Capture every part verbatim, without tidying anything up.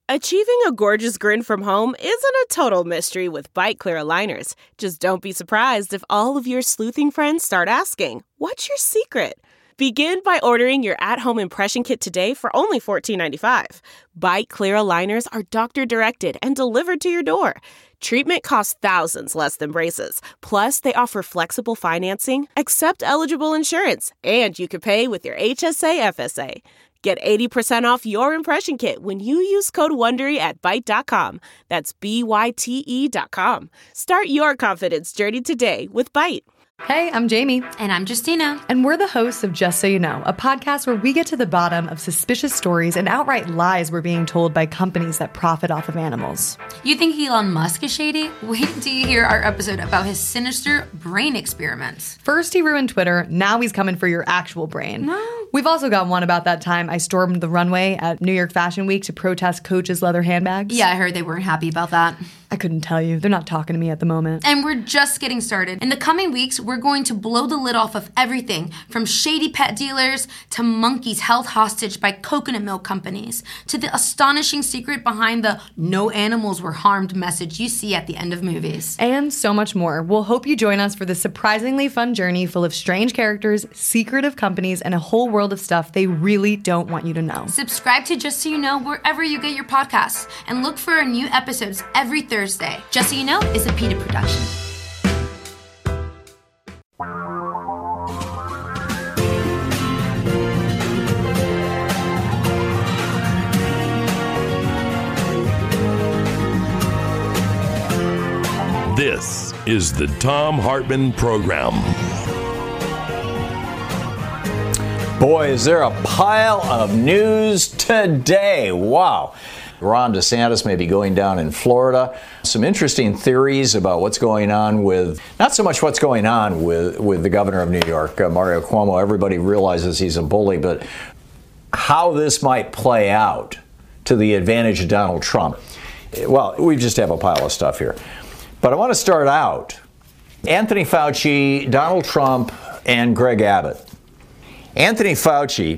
Achieving a gorgeous grin from home isn't a total mystery with Byte Clear aligners. Just don't be surprised if all of your sleuthing friends start asking, "What's your secret?" Begin by ordering your at-home impression kit today for only fourteen ninety-five. Byte Clear aligners are doctor-directed and delivered to your door. Treatment costs thousands less than braces. Plus, they offer flexible financing, accept eligible insurance, and you can pay with your H S A F S A. Get eighty percent off your impression kit when you use code WONDERY at byte dot com. That's B Y T E dot com. Start your confidence journey today with Byte. Hey, I'm Jamie. And I'm Justina. And we're the hosts of Just So You Know, a podcast where we get to the bottom of suspicious stories and outright lies we're being told by companies that profit off of animals. You think Elon Musk is shady? Wait until you hear our episode about his sinister brain experiments. First he ruined Twitter, now he's coming for your actual brain. No. We've also got one about that time I stormed the runway at New York Fashion Week to protest Coach's leather handbags. Yeah, I heard they weren't happy about that. I couldn't tell you. They're not talking to me at the moment. And we're just getting started. In the coming weeks, we're going to blow the lid off of everything from shady pet dealers to monkeys held hostage by coconut milk companies to the astonishing secret behind the "no animals were harmed" message you see at the end of movies. And so much more. We'll hope you join us for this surprisingly fun journey full of strange characters, secretive companies, and a whole world of stuff they really don't want you to know. Subscribe to Just So You Know wherever you get your podcasts and look for our new episodes every Thursday. Just So You Know is a PETA production. This is the Thom Hartmann Program. Boy, is there a pile of news today. Wow. Ron DeSantis may be going down in Florida. Some interesting theories about what's going on with, not so much what's going on with, with the governor of New York, uh, Mario Cuomo. Everybody realizes he's a bully, but how this might play out to the advantage of Donald Trump. Well, we just have a pile of stuff here. But I want to start out. Anthony Fauci, Donald Trump, and Greg Abbott. Anthony Fauci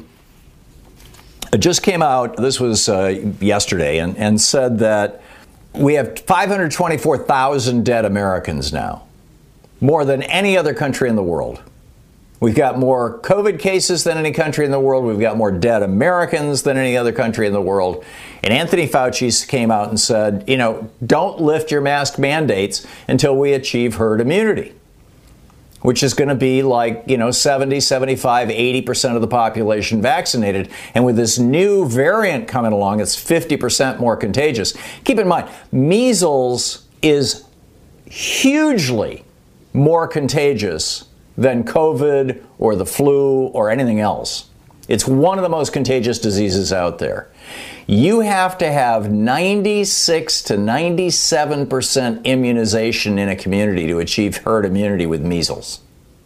just came out, this was uh, yesterday, and, and said that we have five hundred twenty-four thousand dead Americans now, more than any other country in the world. We've got more COVID cases than any country in the world. We've got more dead Americans than any other country in the world. And Anthony Fauci came out and said, you know, don't lift your mask mandates until we achieve herd immunity, which is going to be like, you know, seventy, seventy-five, eighty percent of the population vaccinated. And with this new variant coming along, it's fifty percent more contagious. Keep in mind, measles is hugely more contagious than COVID or the flu or anything else. It's one of the most contagious diseases out there. You have to have ninety-six to ninety-seven percent immunization in a community to achieve herd immunity with measles,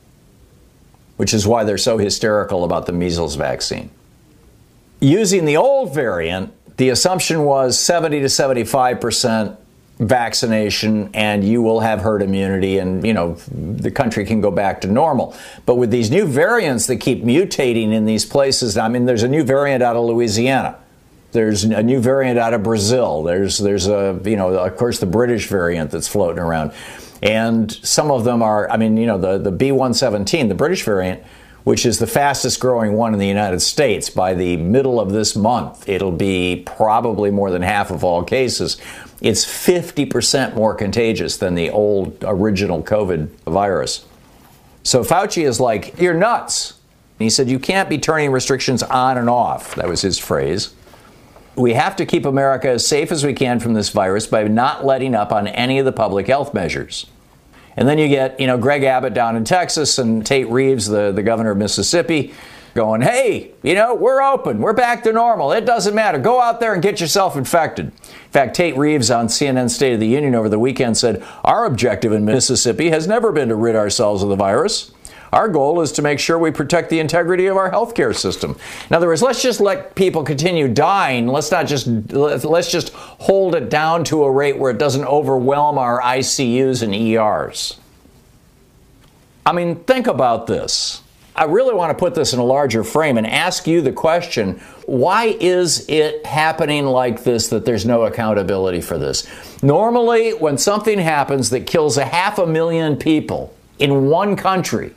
which is why they're so hysterical about the measles vaccine. Using the old variant, the assumption was seventy to seventy-five percent vaccination and you will have herd immunity and, you know, the country can go back to normal. But with these new variants that keep mutating in these places, I mean, there's a new variant out of Louisiana. There's a new variant out of Brazil. There's, there's a, you know, of course, the British variant that's floating around. And some of them are, I mean, you know, the, the B one seventeen, the British variant, which is the fastest growing one in the United States. By the middle of this month, it'll be probably more than half of all cases. It's fifty percent more contagious than the old original COVID virus. So Fauci is like, you're nuts. And he said, you can't be turning restrictions on and off. That was his phrase. We have to keep America as safe as we can from this virus by not letting up on any of the public health measures. And then you get, you know, Greg Abbott down in Texas and Tate Reeves, the, the governor of Mississippi, going, hey, you know, we're open. We're back to normal. It doesn't matter. Go out there and get yourself infected. In fact, Tate Reeves on C N N State of the Union over the weekend said, our objective in Mississippi has never been to rid ourselves of the virus. Our goal is to make sure we protect the integrity of our healthcare system. In other words, let's just let people continue dying. Let's not just, let's just hold it down to a rate where it doesn't overwhelm our I C Us and E Rs. I mean, think about this. I really want to put this in a larger frame and ask you the question, why is it happening like this that there's no accountability for this? Normally, when something happens that kills a half a million people in one country,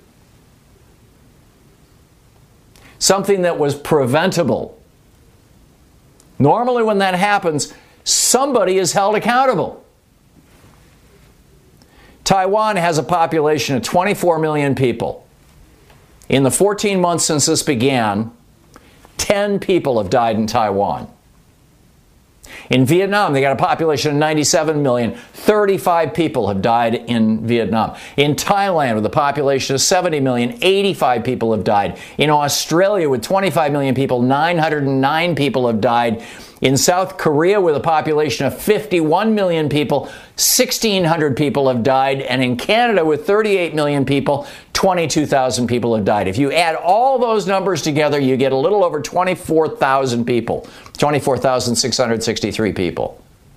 something that was preventable, normally when that happens, somebody is held accountable. Taiwan has a population of twenty-four million people. In the fourteen months since this began, ten people have died in Taiwan. In Vietnam, they got a population of ninety-seven million. thirty-five people have died in Vietnam. In Thailand, with a population of seventy million, eighty-five people have died. In Australia, with twenty-five million people, nine hundred nine people have died. In South Korea, with a population of fifty-one million people, sixteen hundred people have died. And in Canada, with thirty-eight million people, twenty-two thousand people have died. If you add all those numbers together, you get a little over twenty-four thousand people, twenty-four thousand six hundred sixty-three people.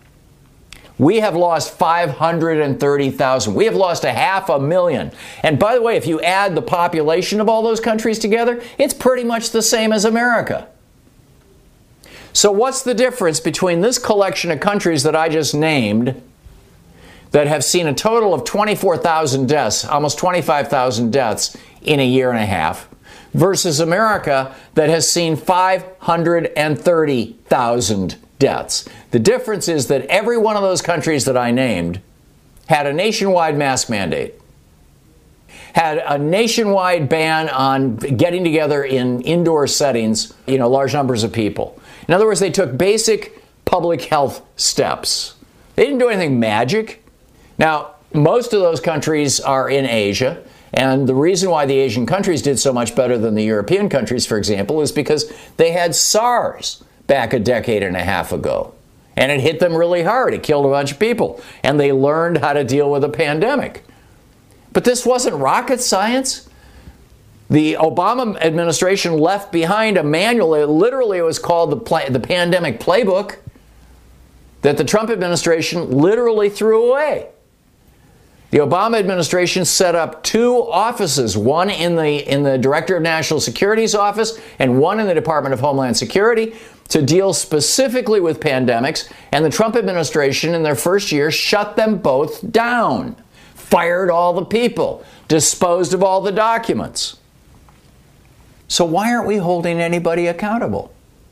We have lost five hundred thirty thousand. We have lost a half a million. And by the way, if you add the population of all those countries together, it's pretty much the same as America. So what's the difference between this collection of countries that I just named that have seen a total of twenty-four thousand deaths, almost twenty-five thousand deaths in a year and a half, versus America that has seen five hundred thirty thousand deaths? The difference is that every one of those countries that I named had a nationwide mask mandate, had a nationwide ban on getting together in indoor settings, you know, large numbers of people. In other words, they took basic public health steps. They didn't do anything magic. Now, most of those countries are in Asia, and the reason why the Asian countries did so much better than the European countries, for example, is because they had SARS back a decade and a half ago. And it hit them really hard. It killed a bunch of people. And they learned how to deal with a pandemic. But this wasn't rocket science. The Obama administration left behind a manual. It literally was called the, play, the Pandemic Playbook that the Trump administration literally threw away. The Obama administration set up two offices, one in the, in the Director of National Security's office and one in the Department of Homeland Security, to deal specifically with pandemics, and the Trump administration in their first year shut them both down, fired all the people, disposed of all the documents. So why aren't we holding anybody accountable?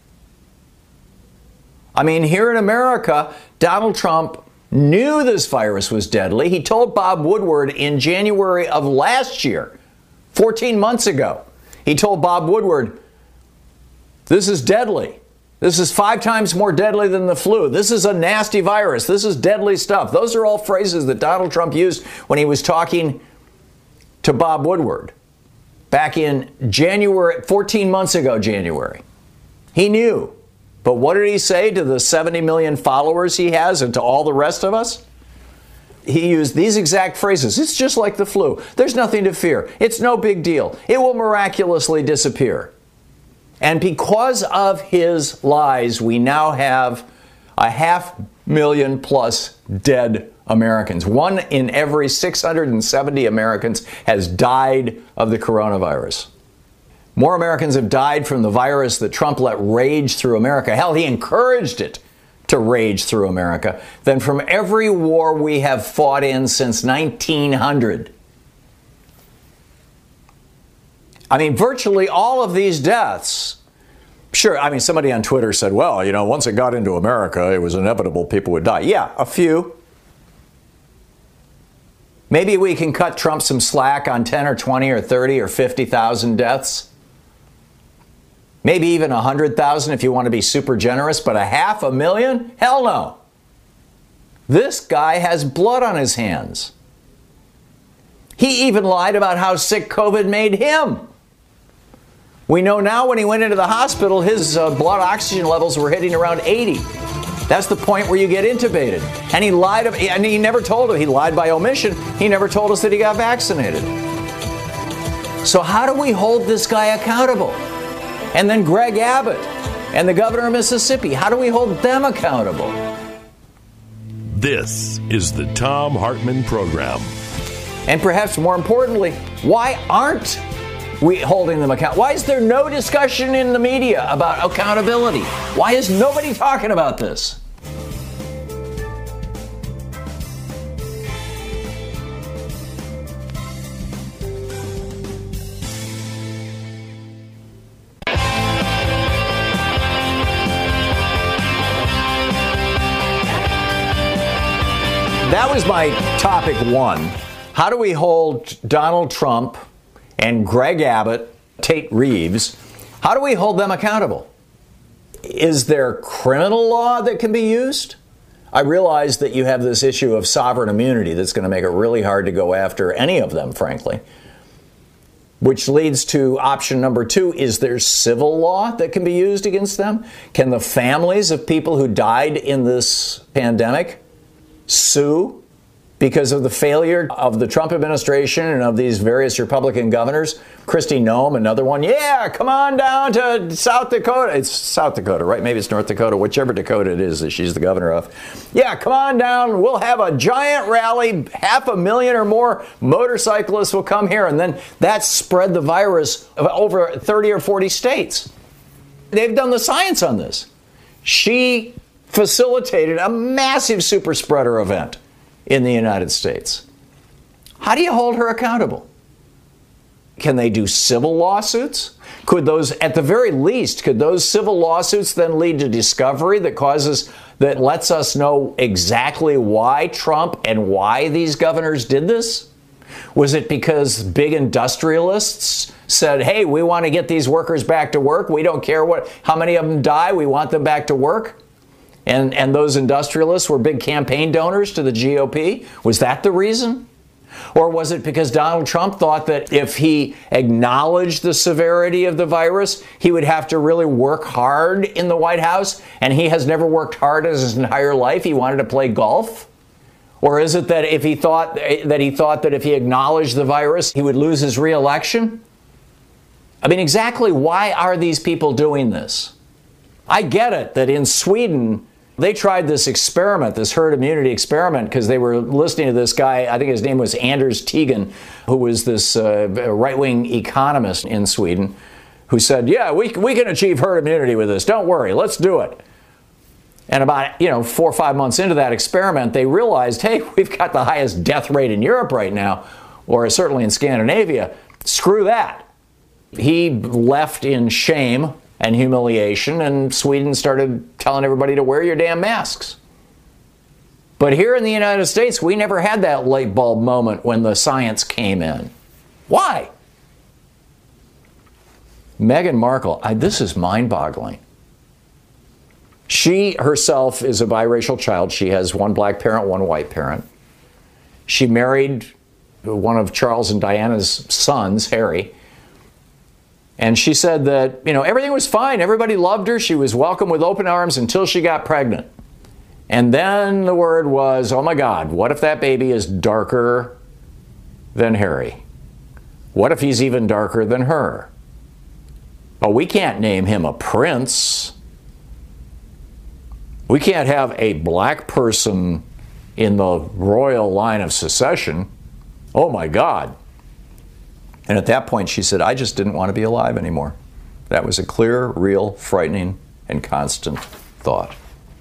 I mean, here in America, Donald Trump knew this virus was deadly. He told Bob Woodward in January of last year, fourteen months ago, he told Bob Woodward, this is deadly. This is five times more deadly than the flu. This is a nasty virus. This is deadly stuff. Those are all phrases that Donald Trump used when he was talking to Bob Woodward back in January, fourteen months ago, January. He knew. But what did he say to the seventy million followers he has and to all the rest of us? He used these exact phrases. It's just like the flu. There's nothing to fear. It's no big deal. It will miraculously disappear. And because of his lies, we now have a half million plus dead Americans. One in every six hundred seventy Americans has died of the coronavirus. More Americans have died from the virus that Trump let rage through America. Hell, he encouraged it to rage through America than from every war we have fought in since nineteen hundred. I mean, virtually all of these deaths, sure, I mean, somebody on Twitter said, well, you know, once it got into America, it was inevitable people would die. Yeah, a few. Maybe we can cut Trump some slack on ten or twenty or thirty or fifty thousand deaths. Maybe even one hundred thousand if you want to be super generous, but a half a million? Hell no. This guy has blood on his hands. He even lied about how sick COVID made him. We know now when he went into the hospital, his uh, blood oxygen levels were hitting around eighty. That's the point where you get intubated. And he lied, and he never told us. He lied by omission. He never told us that he got vaccinated. So how do we hold this guy accountable? And then Greg Abbott and the governor of Mississippi, how do we hold them accountable? This is the Thom Hartmann Program. And perhaps more importantly, why aren't we holding them accountable? Why is there no discussion in the media about accountability? Why is nobody talking about this? That was my topic one. How do we hold Donald Trump and Greg Abbott, Tate Reeves, how do we hold them accountable? Is there criminal law that can be used? I realize that you have this issue of sovereign immunity that's going to make it really hard to go after any of them, frankly. Which leads to option number two. Is there civil law that can be used against them? Can the families of people who died in this pandemic sue because of the failure of the Trump administration and of these various Republican governors? Kristi Noem, another one. Yeah, come on down to South Dakota. It's South Dakota, right? Maybe it's North Dakota, whichever Dakota it is that she's the governor of. Yeah, come on down. We'll have a giant rally. Half a million or more motorcyclists will come here. And then that spread the virus over thirty or forty states. They've done the science on this. She facilitated a massive super spreader event in the United States. How do you hold her accountable? Can they do civil lawsuits? Could those, at the very least, could those civil lawsuits then lead to discovery that causes, that lets us know exactly why Trump and why these governors did this? Was it because big industrialists said, hey, we want to get these workers back to work. We don't care what, how many of them die. We want them back to work. And, and those industrialists were big campaign donors to the G O P? Was that the reason? Or was it because Donald Trump thought that if he acknowledged the severity of the virus, he would have to really work hard in the White House, and he has never worked hard in his entire life? He wanted to play golf? Or is it that if he thought that he thought that if he acknowledged the virus, he would lose his reelection? I mean, exactly why are these people doing this? I get it that in Sweden, they tried this experiment, this herd immunity experiment, because they were listening to this guy, I think his name was Anders Tegan, who was this uh, right-wing economist in Sweden, who said, yeah, we, we can achieve herd immunity with this. Don't worry, let's do it. And about, you know, four or five months into that experiment, they realized, hey, we've got the highest death rate in Europe right now, or certainly in Scandinavia. Screw that. He left in shame and humiliation, and Sweden started telling everybody to wear your damn masks. But here in the United States, we never had that light bulb moment when the science came in. Why? Meghan Markle, I, this is mind-boggling. She herself is a biracial child. She has one black parent, one white parent. She married one of Charles and Diana's sons, Harry. And she said that, you know, everything was fine. Everybody loved her. She was welcomed with open arms until she got pregnant. And then the word was, oh my God, what if that baby is darker than Harry? What if he's even darker than her? Well, we can't name him a prince. We can't have a black person in the royal line of succession. Oh my God. And at that point, she said, I just didn't want to be alive anymore. That was a clear, real, frightening, and constant thought.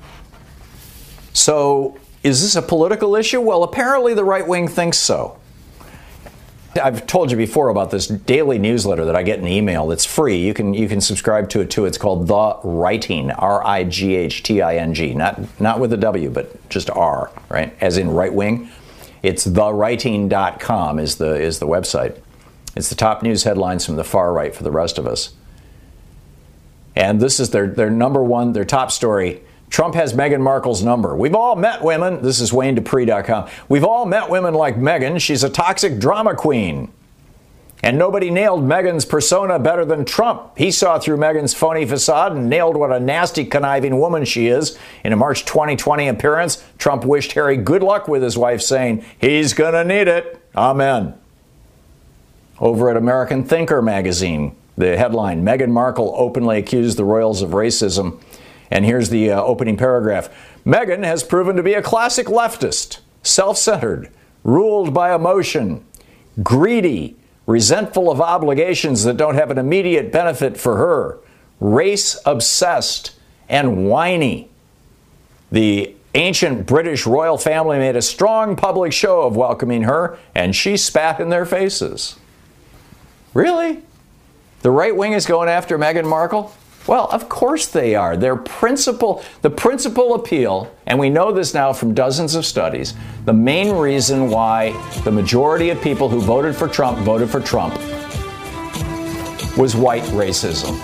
So, is this a political issue? Well, apparently the right wing thinks so. I've told you before about this daily newsletter that I get in email. It's free. You can you can subscribe to it too. It's called The Writing, R I G H T I N G. Not, not with a W, but just R, right? As in right wing. It's the writing dot com is the is the website. It's the top news headlines from the far right for the rest of us. And this is their, their number one, their top story. Trump has Meghan Markle's number. We've all met women. This is Wayne Dupree dot com. We've all met women like Meghan. She's a toxic drama queen. And nobody nailed Meghan's persona better than Trump. He saw through Meghan's phony facade and nailed what a nasty, conniving woman she is. In a March twenty twenty appearance, Trump wished Harry good luck with his wife, saying, he's gonna need it. Amen. Over at American Thinker magazine, the headline, Meghan Markle openly accused the royals of racism. And here's the uh, opening paragraph. Meghan has proven to be a classic leftist, self-centered, ruled by emotion, greedy, resentful of obligations that don't have an immediate benefit for her, race-obsessed and whiny. The ancient British royal family made a strong public show of welcoming her, and she spat in their faces. Really? The right wing is going after Meghan Markle? Well, of course they are. Their principal, the principal appeal, and we know this now from dozens of studies, the main reason why the majority of people who voted for Trump voted for Trump was white racism.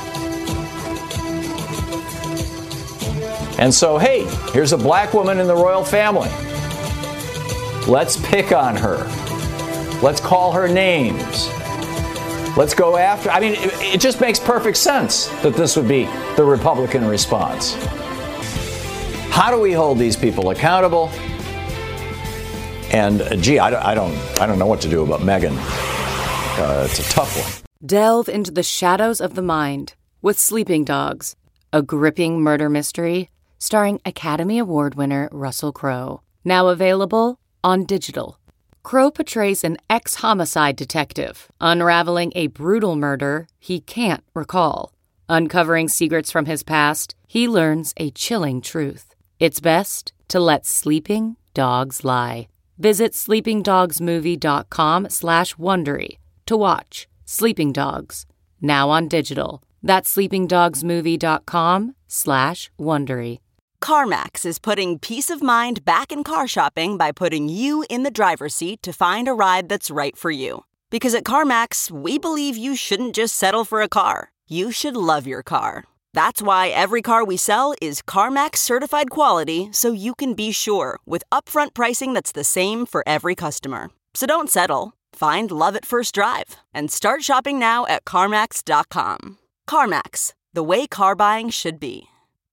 And so, hey, here's a black woman in the royal family. Let's pick on her. Let's call her names. Let's go after. I mean, it, it just makes perfect sense that this would be the Republican response. How do we hold these people accountable? And uh, gee, I don't, I don't, I don't know what to do about Meghan. Uh, it's a tough one. Delve into the shadows of the mind with Sleeping Dogs, a gripping murder mystery starring Academy Award winner Russell Crowe. Now available on digital. Crowe portrays an ex-homicide detective, unraveling a brutal murder he can't recall. Uncovering secrets from his past, he learns a chilling truth. It's best to let sleeping dogs lie. Visit sleepingdogsmovie.com slash Wondery to watch Sleeping Dogs, now on digital. That's sleepingdogsmovie.com slash Wondery. CarMax is putting peace of mind back in car shopping by putting you in the driver's seat to find a ride that's right for you. Because at CarMax, we believe you shouldn't just settle for a car. You should love your car. That's why every car we sell is CarMax certified quality, so you can be sure with upfront pricing that's the same for every customer. So don't settle. Find love at first drive and start shopping now at CarMax dot com. CarMax, the way car buying should be.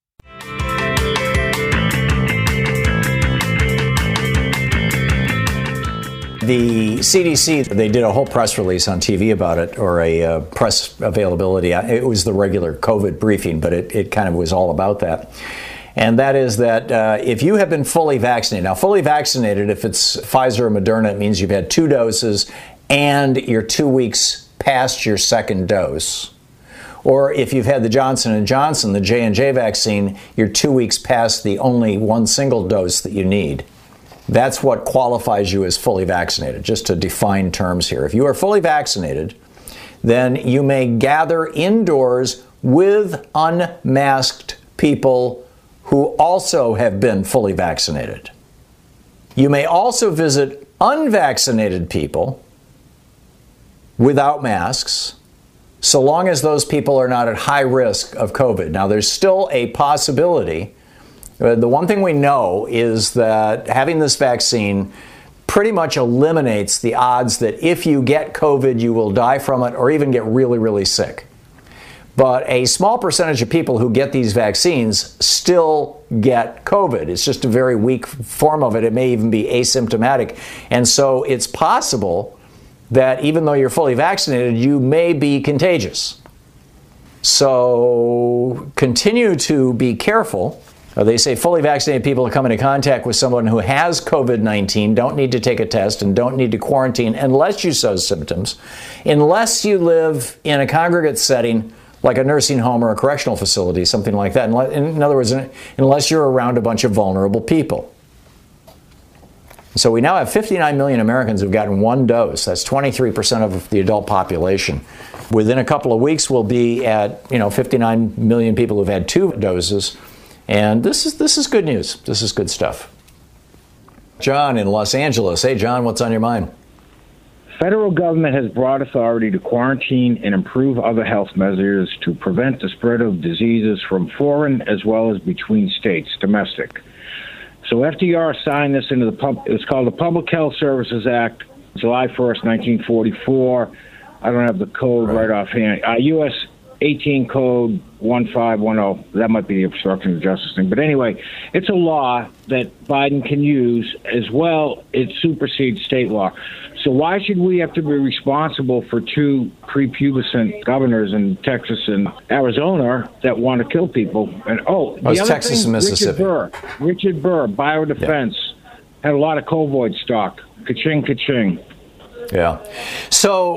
The C D C, they did a whole press release on T V about it, or a uh, press availability. It was the regular COVID briefing, but it, it kind of was all about that. And that is that uh, if you have been fully vaccinated, now fully vaccinated, if it's Pfizer or Moderna, it means you've had two doses and you're two weeks past your second dose. Or if you've had the Johnson and Johnson, the J and J vaccine, you're two weeks past the only one single dose that you need. That's what qualifies you as fully vaccinated, just to define terms here. If you are fully vaccinated, then you may gather indoors with unmasked people who also have been fully vaccinated. You may also visit unvaccinated people without masks, so long as those people are not at high risk of COVID. Now, there's still a possibility. The one thing we know is that having this vaccine pretty much eliminates the odds that if you get COVID, you will die from it or even get really, really sick. But a small percentage of people who get these vaccines still get COVID. It's just a very weak form of it. It may even be asymptomatic. And so it's possible that even though you're fully vaccinated, you may be contagious. So continue to be careful. Uh, they say fully vaccinated people who come into contact with someone who has COVID nineteen don't need to take a test and don't need to quarantine unless you show symptoms, unless you live in a congregate setting like a nursing home or a correctional facility, something like that. In other words, unless you're around a bunch of vulnerable people. So we now have fifty-nine million Americans who've gotten one dose. That's twenty-three percent of the adult population. Within a couple of weeks, we'll be at, you know, fifty-nine million people who've had two doses. And this is this is good news. This is good stuff. John in Los Angeles. Hey, John, what's on your mind? Federal government has broad authority to quarantine and improve other health measures to prevent the spread of diseases from foreign as well as between states, domestic. So F D R signed this into the pub. It was called the Public Health Services Act, July first, nineteen forty-four. I don't have the code right, right offhand. Uh, U S eighteen code one five one zero. That might be the obstruction of justice thing. But anyway, it's a law that Biden can use as well. It supersedes state law. So why should we have to be responsible for two prepubescent governors in Texas and Arizona that want to kill people? And oh, the oh, it's other Texas thing, and Mississippi. Richard Burr, Richard Burr, Biodefense, yeah. had a lot of Covoid stock. Ka-ching, ka-ching. Yeah. So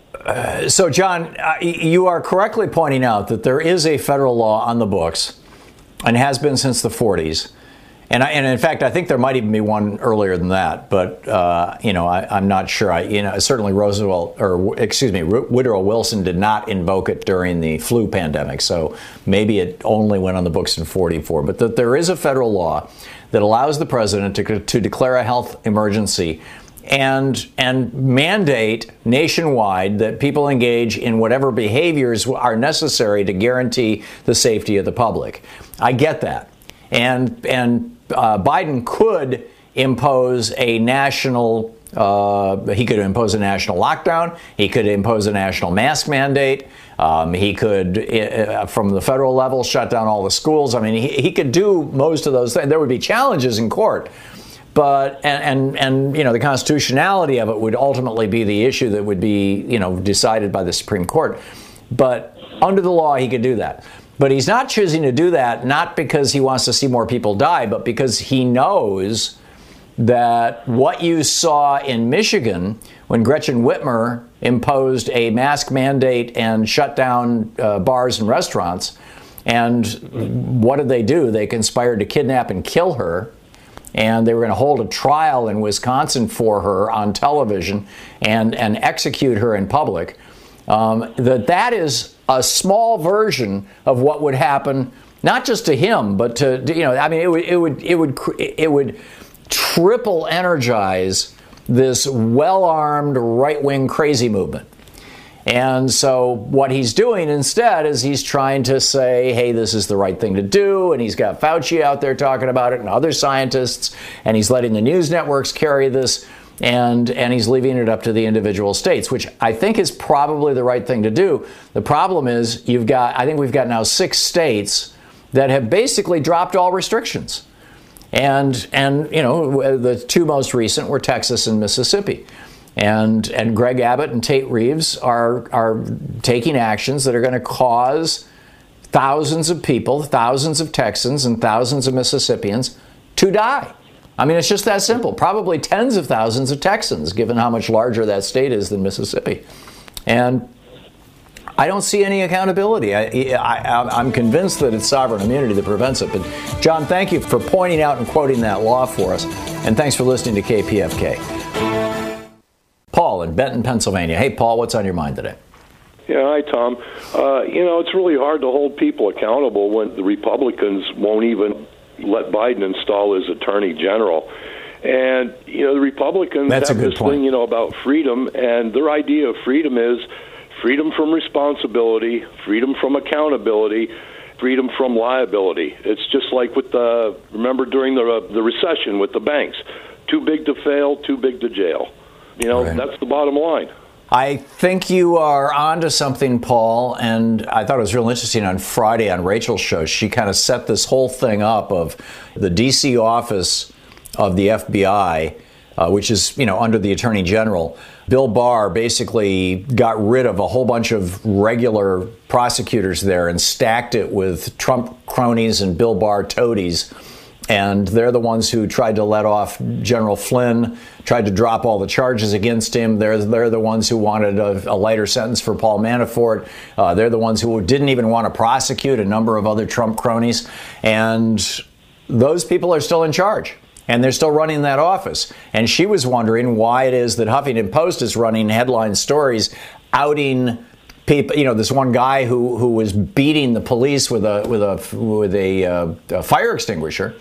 uh, so, John, uh, you are correctly pointing out that there is a federal law on the books and has been since the forties. And, I, and in fact, I think there might even be one earlier than that. But, uh, you know, I, I'm not sure. I, you know, certainly Roosevelt or excuse me, Woodrow Wilson did not invoke it during the flu pandemic. So maybe it only went on the books in forty-four. But that there is a federal law that allows the president to, to declare a health emergency and and mandate nationwide that people engage in whatever behaviors are necessary to guarantee the safety of the public. I get that. And and uh, Biden could impose a national, uh, he could impose a national lockdown. He could impose a national mask mandate. Um, he could, uh, from the federal level, shut down all the schools. I mean, he, he could do most of those things. There would be challenges in court. But and, and and you know the constitutionality of it would ultimately be the issue that would be you know decided by the Supreme Court. But under the law, he could do that. But he's not choosing to do that not because he wants to see more people die, but because he knows that what you saw in Michigan when Gretchen Whitmer imposed a mask mandate and shut down uh, bars and restaurants, and what did they do? They conspired to kidnap and kill her. And they were going to hold a trial in Wisconsin for her on television and, and execute her in public. Um, that that is a small version of what would happen, not just to him, but to, you know, I mean, it would it would it would it would triple energize this well-armed right-wing crazy movement. And so what he's doing instead is he's trying to say, hey, this is the right thing to do. And he's got Fauci out there talking about it and other scientists. And he's letting the news networks carry this. And, and he's leaving it up to the individual states, which I think is probably the right thing to do. The problem is you've got, I think we've got now six states that have basically dropped all restrictions. And, and you know, the two most recent were Texas and Mississippi. And and Greg Abbott and Tate Reeves are are taking actions that are going to cause thousands of people, thousands of Texans and thousands of Mississippians to die. I mean, it's just that simple. Probably tens of thousands of Texans, given how much larger that state is than Mississippi. And I don't see any accountability. I, I, I'm convinced that it's sovereign immunity that prevents it. But, John, thank you for pointing out and quoting that law for us. And thanks for listening to K P F K. Paul in Benton, Pennsylvania. Hey, Paul, what's on your mind today? Yeah, hi, Tom. Uh, you know, it's really hard to hold people accountable when the Republicans won't even let Biden install his attorney general. And, you know, the Republicans That's have a good this point. thing, you know, about freedom, and their idea of freedom is freedom from responsibility, freedom from accountability, freedom from liability. It's just like with the, remember during the, uh, the recession with the banks, too big to fail, too big to jail. You know, right. That's the bottom line. I think you are onto something, Paul, and I thought it was real interesting on Friday on Rachel's show. She kind of set this whole thing up of the D C office of the F B I, uh, which is, you know, under the Attorney General. Bill Barr basically got rid of a whole bunch of regular prosecutors there and stacked it with Trump cronies and Bill Barr toadies. And they're the ones who tried to let off General Flynn, tried to drop all the charges against him. They're, they're the ones who wanted a, a lighter sentence for Paul Manafort. Uh, they're the ones who didn't even want to prosecute a number of other Trump cronies. And those people are still in charge. And they're still running that office. And she was wondering why it is that Huffington Post is running headline stories outing people, you know, this one guy who, who was beating the police with a with a with a, uh, a fire extinguisher.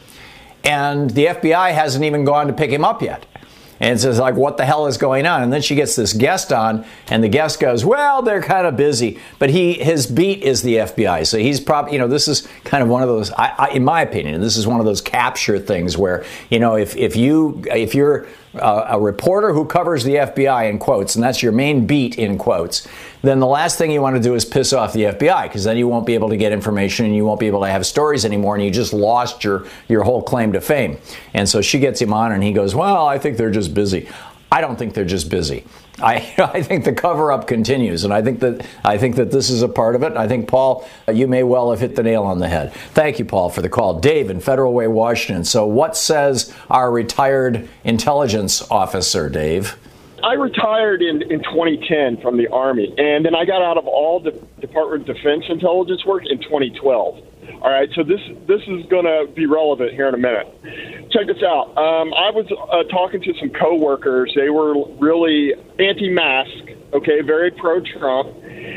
And the F B I hasn't even gone to pick him up yet. And it's just like, what the hell is going on? And then she gets this guest on, and the guest goes, well, they're kind of busy. But he his beat is the F B I. So he's probably, you know, this is kind of one of those, I, I, in my opinion, this is one of those capture things where, you know, if, if, you, if you're uh, a reporter who covers the F B I in quotes, and that's your main beat in quotes, then the last thing you want to do is piss off the F B I, because then you won't be able to get information and you won't be able to have stories anymore, and you just lost your, your whole claim to fame. And so she gets him on and he goes, well, I think they're just busy. I don't think they're just busy. I I think the cover-up continues, and I think that I think that this is a part of it. I think, Paul, you may well have hit the nail on the head. Thank you, Paul, for the call. Dave in Federal Way, Washington. So what says our retired intelligence officer, Dave? Uh, I retired in, in twenty ten from the Army, and then I got out of all the Department of Defense intelligence work in twenty twelve. All right, so this this is going to be relevant here in a minute. Check this out. Um, I was uh, talking to some coworkers. They were really anti-mask, okay, very pro-Trump,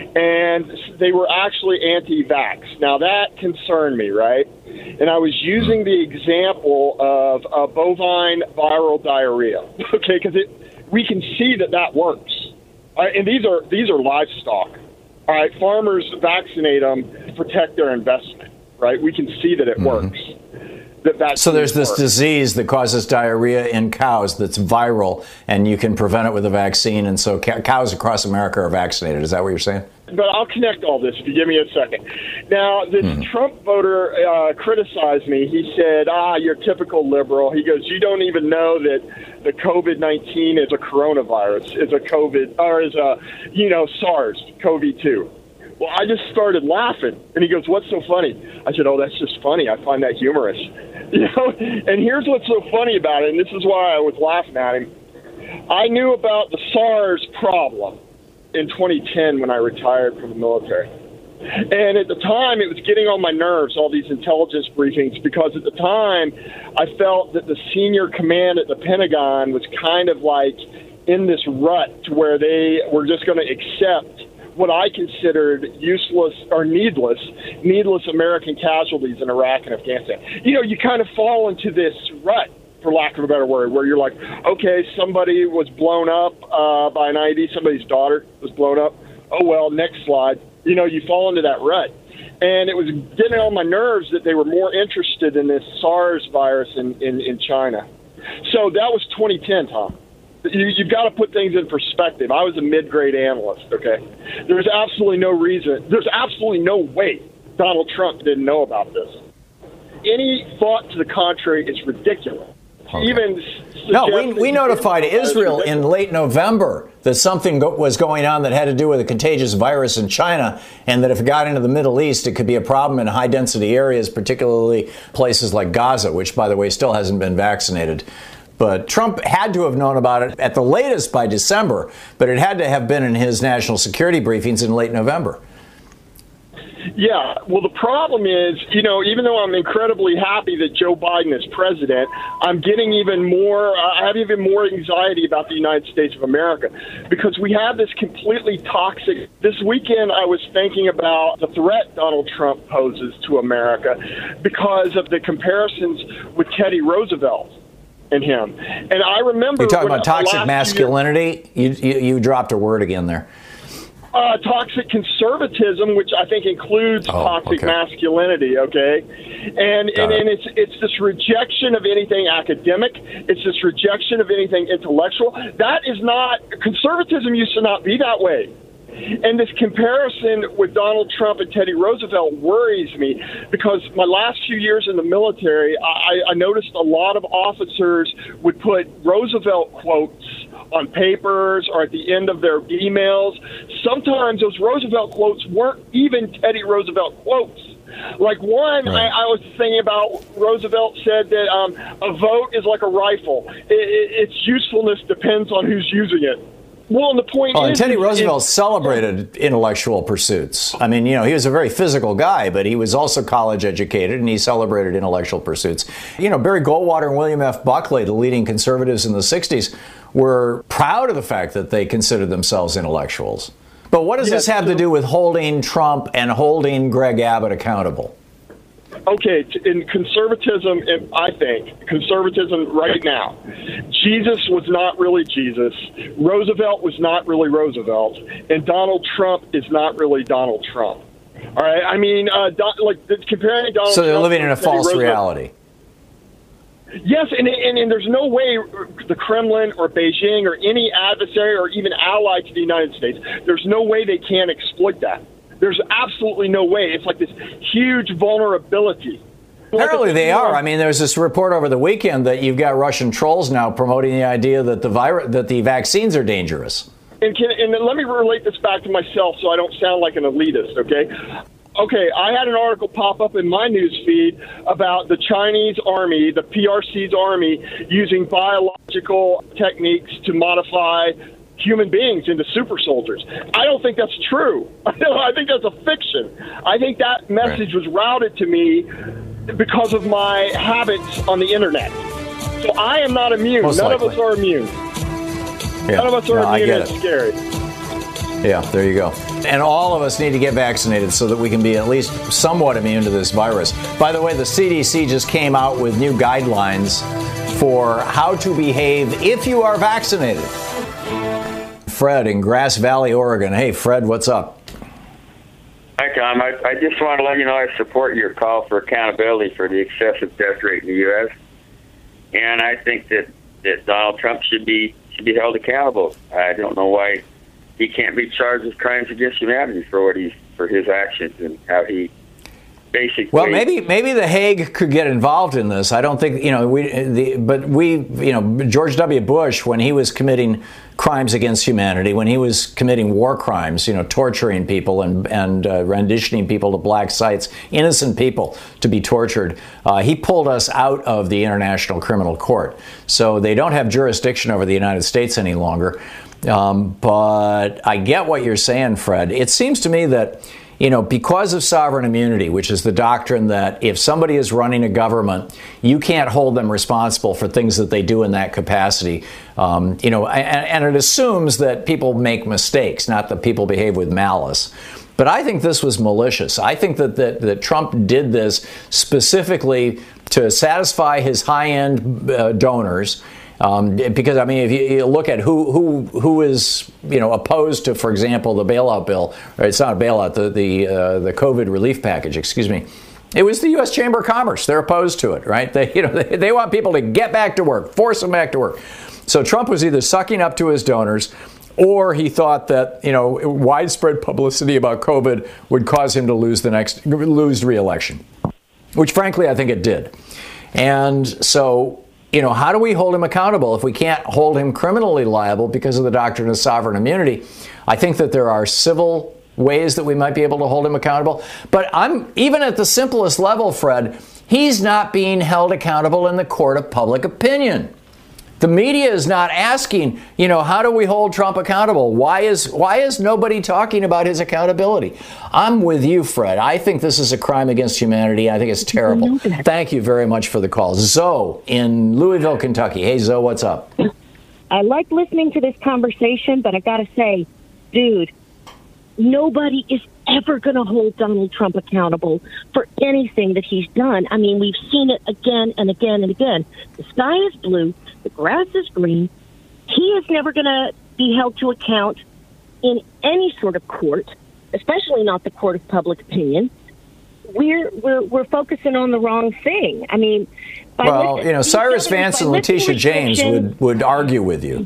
and they were actually anti-vax. Now, that concerned me, right? And I was using the example of uh, bovine viral diarrhea, okay, because we can see that that works. All right, and these are these are livestock. All right, farmers vaccinate them to protect their investment. Right, we can see that it mm-hmm. works. That that so there's this work. disease that causes diarrhea in cows that's viral, and you can prevent it with a vaccine. And so ca- cows across America are vaccinated. Is that what you're saying? But I'll connect all this if you give me a second. Now, this mm-hmm. Trump voter uh, criticized me. He said, ah, you're typical liberal. He goes, you don't even know that the COVID nineteen is a coronavirus, is a COVID, or is a, you know, SARS, C O V two. Well, I just started laughing, and he goes, what's so funny? I said, oh, that's just funny. I find that humorous. You know, and here's what's so funny about it, and this is why I was laughing at him. I knew about the SARS problem in twenty ten when I retired from the military. And at the time, it was getting on my nerves, all these intelligence briefings, because at the time, I felt that the senior command at the Pentagon was kind of like in this rut to where they were just going to accept what I considered useless or needless, needless American casualties in Iraq and Afghanistan. You know, you kind of fall into this rut, for lack of a better word, where you're like, okay, somebody was blown up uh, by an I E D, somebody's daughter was blown up. Oh, well, next slide. You know, you fall into that rut. And it was getting on my nerves that they were more interested in this SARS virus in, in, in China. So that was twenty ten, Tom. You, you've got to put things in perspective. I was a mid-grade analyst, okay? There's absolutely no reason, there's absolutely no way Donald Trump didn't know about this. Any thought to the contrary is ridiculous. Okay. Even no, we, we notified Israel in late November that something go, was going on that had to do with a contagious virus in China, and that if it got into the Middle East, it could be a problem in high-density areas, particularly places like Gaza, which, by the way, still hasn't been vaccinated. But Trump had to have known about it at the latest by December, but it had to have been in his national security briefings in late November. Yeah, well, the problem is, you know, even though I'm incredibly happy that Joe Biden is president, I'm getting even more, I have even more anxiety about the United States of America, because we have this completely toxic, this weekend I was thinking about the threat Donald Trump poses to America because of the comparisons with Teddy Roosevelt and him. And I remember... You're talking about toxic masculinity? You, you, you dropped a word again there. Uh, toxic conservatism, which I think includes oh, toxic okay. masculinity, okay? And and, and it's it's this rejection of anything academic. It's this rejection of anything intellectual. That is not... Conservatism used to not be that way. And this comparison with Donald Trump and Teddy Roosevelt worries me, because my last few years in the military, I, I noticed a lot of officers would put Roosevelt quotes on papers or at the end of their emails. Sometimes those Roosevelt quotes weren't even Teddy Roosevelt quotes. Like one, right. I, I was thinking about, Roosevelt said that um, a vote is like a rifle. It, it, its usefulness depends on who's using it. Well, and the point oh, is... And Teddy Roosevelt celebrated intellectual pursuits. I mean, you know, he was a very physical guy, but he was also college educated, and he celebrated intellectual pursuits. You know, Barry Goldwater and William F. Buckley, the leading conservatives in the sixties, were proud of the fact that they considered themselves intellectuals. But what does yes, this have to do with holding Trump and holding Greg Abbott accountable? Okay, in conservatism, I think, conservatism right now, Jesus was not really Jesus, Roosevelt was not really Roosevelt, and Donald Trump is not really Donald Trump. All right, I mean, uh, Don, like comparing Donald Trump... So they're living in a false Roosevelt, reality. Yes, and, and, and there's no way the Kremlin or Beijing or any adversary or even ally to the United States, there's no way they can exploit that. There's absolutely no way. It's like this huge vulnerability. Apparently like they are. I mean, there's this report over the weekend that you've got Russian trolls now promoting the idea that the virus, that the vaccines are dangerous. And, can, and let me relate this back to myself so I don't sound like an elitist, okay? Okay, I had an article pop up in my news feed about the Chinese army, the P R C's army, using biological techniques to modify human beings into super soldiers. I don't think that's true. I think that's a fiction. I think that message was routed to me because of my habits on the internet. So I am not immune. Most None likely. of us are immune. Yeah. None of us are No, I immune. get It's it. scary. Yeah, there you go. And all of us need to get vaccinated so that we can be at least somewhat immune to this virus. By the way, the C D C just came out with new guidelines for how to behave if you are vaccinated. Fred in Grass Valley, Oregon. Hey, Fred, what's up? Hi, Tom. I, I just want to let you know I support your call for accountability for the excessive death rate in the U S And I think that, that Donald Trump should be should be held accountable. I don't know why he can't be charged with crimes against humanity for what he's for his actions and how he basically. Well, maybe maybe the Hague could get involved in this. I don't think you know we. The, but we, you know, George W. Bush, when he was committing crimes against humanity, when he was committing war crimes, you know, torturing people and and uh, renditioning people to black sites, innocent people to be tortured, uh, he pulled us out of the International Criminal Court. So they don't have jurisdiction over the United States any longer. Um, but I get what you're saying, Fred. It seems to me that, you know, because of sovereign immunity, which is the doctrine that if somebody is running a government, you can't hold them responsible for things that they do in that capacity. Um, you know, and, and it assumes that people make mistakes, not that people behave with malice. But I think this was malicious. I think that, that, that Trump did this specifically to satisfy his high-end uh, donors. Um, because, I mean, if you, you look at who who who is, you know, opposed to, for example, the bailout bill, or it's not a bailout, the the uh, the COVID relief package, excuse me, it was the U S Chamber of Commerce. They're opposed to it, right? They, you know, they, they want people to get back to work, force them back to work. So Trump was either sucking up to his donors, or he thought that, you know, widespread publicity about COVID would cause him to lose the next lose re-election, which, frankly, I think it did. And so, you know, how do we hold him accountable if we can't hold him criminally liable because of the doctrine of sovereign immunity? I think that there are civil ways that we might be able to hold him accountable. But I'm even at the simplest level, Fred, he's not being held accountable in the court of public opinion. The media is not asking, you know, how do we hold Trump accountable? Why is why is nobody talking about his accountability? I'm with you, Fred. I think this is a crime against humanity. I think it's terrible. Thank you very much for the call. Zoe in Louisville, Kentucky. Hey, Zoe, what's up? I like listening to this conversation, but I got to say, dude, nobody is ever going to hold Donald Trump accountable for anything that he's done. I mean, we've seen it again and again and again. The sky is blue. The grass is green. He is never going to be held to account in any sort of court, especially not the court of public opinion. We're we're we're focusing on the wrong thing. I mean, by well, lifting, you know, Cyrus Vance and Letitia James would, would argue with you.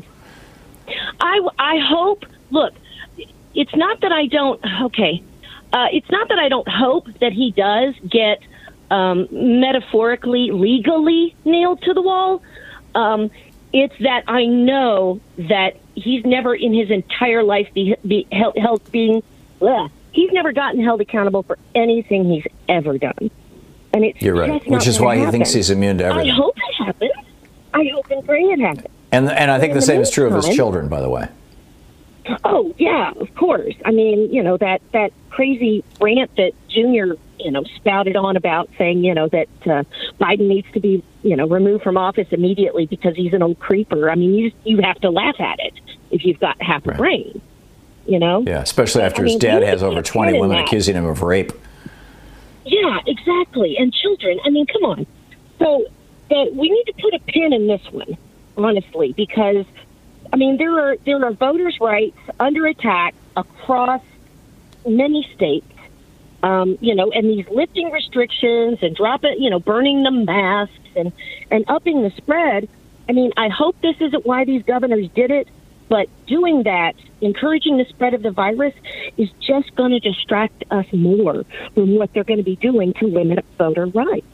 I I hope. Look, it's not that I don't. Okay, uh, it's not that I don't hope that he does get um, metaphorically, legally nailed to the wall. Um, it's that I know that he's never in his entire life be, be held, held being, bleh, he's never gotten held accountable for anything he's ever done. And it's You're right, just not which is gonna why he happen. thinks he's immune to everything. I hope it happens. I hope and pray it happens. And and I think In the the same is true of his meantime- children, by the way. Oh, yeah, of course. I mean, you know, that, that crazy rant that Junior, you know, spouted on about saying, you know, that uh, Biden needs to be, you know, removed from office immediately because he's an old creeper. I mean, you you have to laugh at it if you've got half a Right. brain, you know? Yeah, especially after I his mean, dad you has can over put twenty in women that. accusing him of rape. Yeah, exactly. And children. I mean, come on. So the, we need to put a pin in this one, honestly, because, I mean, there are there are voters' rights under attack across many states. Um, you know, and these lifting restrictions and dropping, you know, burning the masks and, and upping the spread. I mean, I hope this isn't why these governors did it, but doing that, encouraging the spread of the virus, is just going to distract us more from what they're going to be doing to limit voter rights.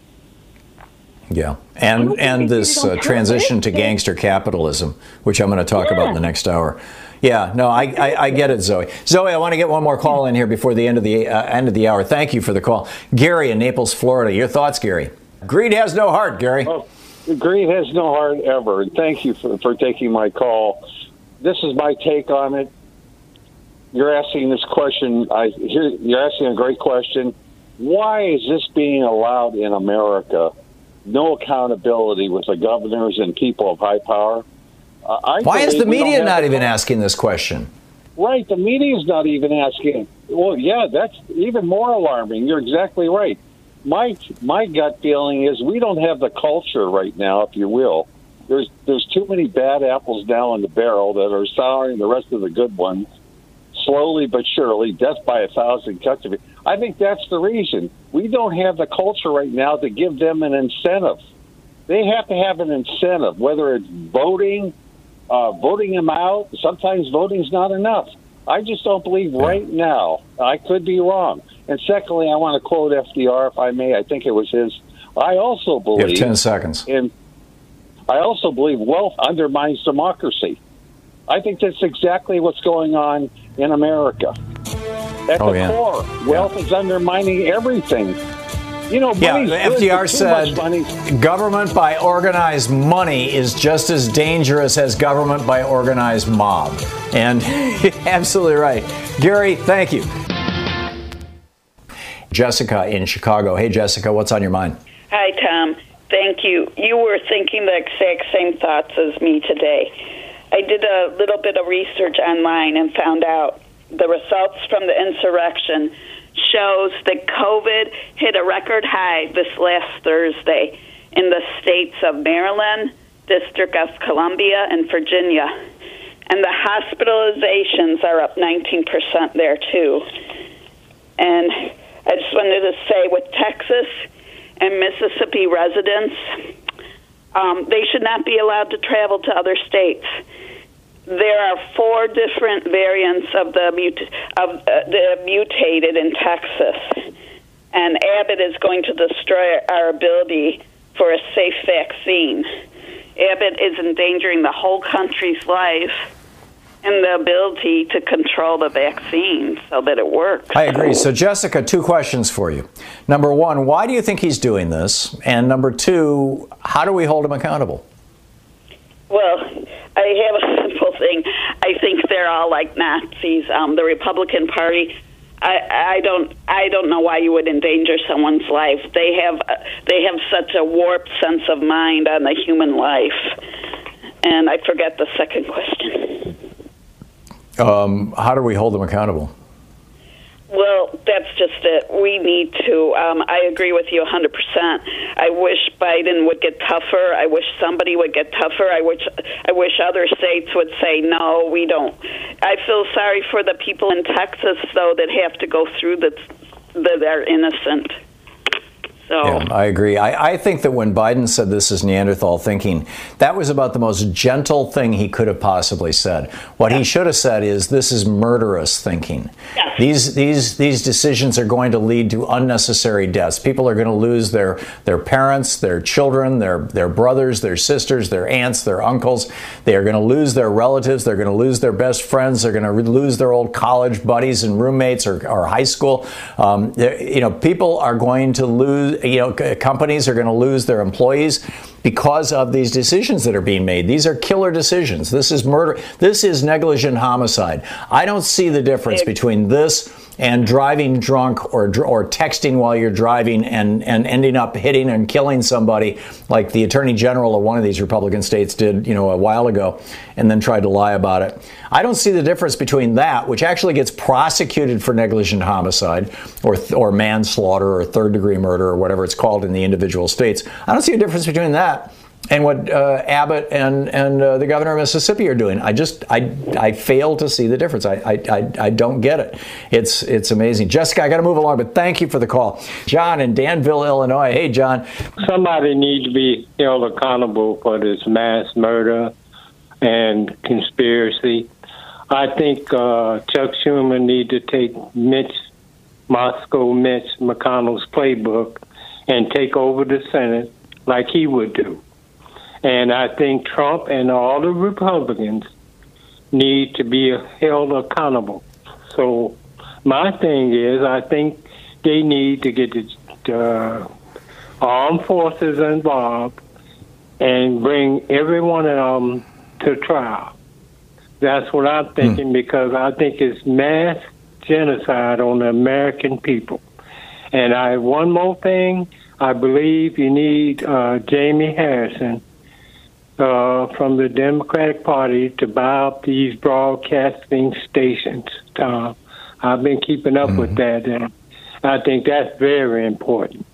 Yeah, and and this uh, transition to gangster capitalism, which I'm going to talk about in the next hour. Yeah, no, I, I, I get it, Zoe. Zoe, I want to get one more call in here before the end of the uh, end of the hour. Thank you for the call, Gary in Naples, Florida. Your thoughts, Gary? Greed has no heart, Gary. Oh, greed has no heart ever. And thank you for, for taking my call. this is my take on it. You're asking this question. I hear you're asking a great question. Why is this being allowed in America? No accountability with the governors and people of high power. Uh, I Why is the media not the even asking this question? Right, the media is not even asking. Well, yeah, that's even more alarming. You're exactly right. My my gut feeling is we don't have the culture right now, if you will. There's there's too many bad apples now in the barrel that are souring the rest of the good ones. Slowly but surely, death by a thousand cuts. I think that's the reason. We don't have the culture right now to give them an incentive. They have to have an incentive, whether it's voting, uh, voting them out. Sometimes voting's not enough. I just don't believe right now. I could be wrong. And secondly, I want to quote F D R, if I may. I think it was his. I also believe... You have ten seconds. In, I also believe wealth undermines democracy. I think that's exactly what's going on in America. At oh, the yeah. core, wealth yeah. is undermining everything. You know, yeah, F D R said government by organized money is just as dangerous as government by organized mob. And absolutely right. Gary, thank you. Jessica in Chicago. Hey, Jessica, what's on your mind? Hi, Tom. Thank you. You were thinking the exact same thoughts as me today. I did a little bit of research online and found out the results from the insurrection shows that COVID hit a record high this last Thursday in the states of Maryland, District of Columbia, and Virginia. And the hospitalizations are up nineteen percent there, too. And I just wanted to say with Texas and Mississippi residents, um, they should not be allowed to travel to other states. There are four different variants of the mut- of uh, the mutated in Texas, and Abbott is going to destroy our ability for a safe vaccine. Abbott is endangering the whole country's life and the ability to control the vaccine so that it works. I agree. So, Jessica, two questions for you. Number one, why do you think he's doing this? And number two, how do we hold him accountable? Well, I have a simple thing. I think they're all like Nazis. Um, the Republican Party. I, I don't. I don't know why you would endanger someone's life. They have. Uh, they have such a warped sense of mind on the human life. And I forget the second question. Um, how do we hold them accountable? Well, that's just it. We need to. Um, I agree with you one hundred percent. I wish Biden would get tougher. I wish somebody would get tougher. I wish, I wish other states would say, no, we don't. I feel sorry for the people in Texas, though, that have to go through that, that are innocent. So. Yeah, I agree. I, I think that when Biden said this is Neanderthal thinking, that was about the most gentle thing he could have possibly said. What yeah. he should have said is this is murderous thinking. Yeah. These these these decisions are going to lead to unnecessary deaths. People are going to lose their their parents, their children, their their brothers, their sisters, their aunts, their uncles. They are going to lose their relatives. They're going to lose their best friends. They're going to lose their old college buddies and roommates or, or high school. Um, you know, people are going to lose. You know, companies are going to lose their employees because of these decisions that are being made. These are killer decisions. This is murder. This is negligent homicide. I don't see the difference between this and driving drunk or or texting while you're driving and, and ending up hitting and killing somebody like the attorney general of one of these Republican states did, you know, a while ago and then tried to lie about it. I don't see the difference between that, which actually gets prosecuted for negligent homicide or or manslaughter or third degree murder or whatever it's called in the individual states. I don't see a difference between that and what uh, Abbott and and uh, the governor of Mississippi are doing. I just I I fail to see the difference. I I I, I don't get it. It's it's amazing. Jessica, I got to move along, but thank you for the call. John in Danville, Illinois. Hey, John. Somebody needs to be held accountable for this mass murder and conspiracy. I think uh, Chuck Schumer need to take Mitch Moscow, Mitch McConnell's playbook and take over the Senate like he would do. And I think Trump and all the Republicans need to be held accountable. So my thing is, I think they need to get the uh, armed forces involved and bring every one of them to trial. That's what I'm thinking, hmm. because I think it's mass genocide on the American people. And I one more thing, I believe you need uh, Jamie Harrison uh, from the Democratic Party to buy up these broadcasting stations, Tom. I've been keeping up mm-hmm. with that, and I think that's very important.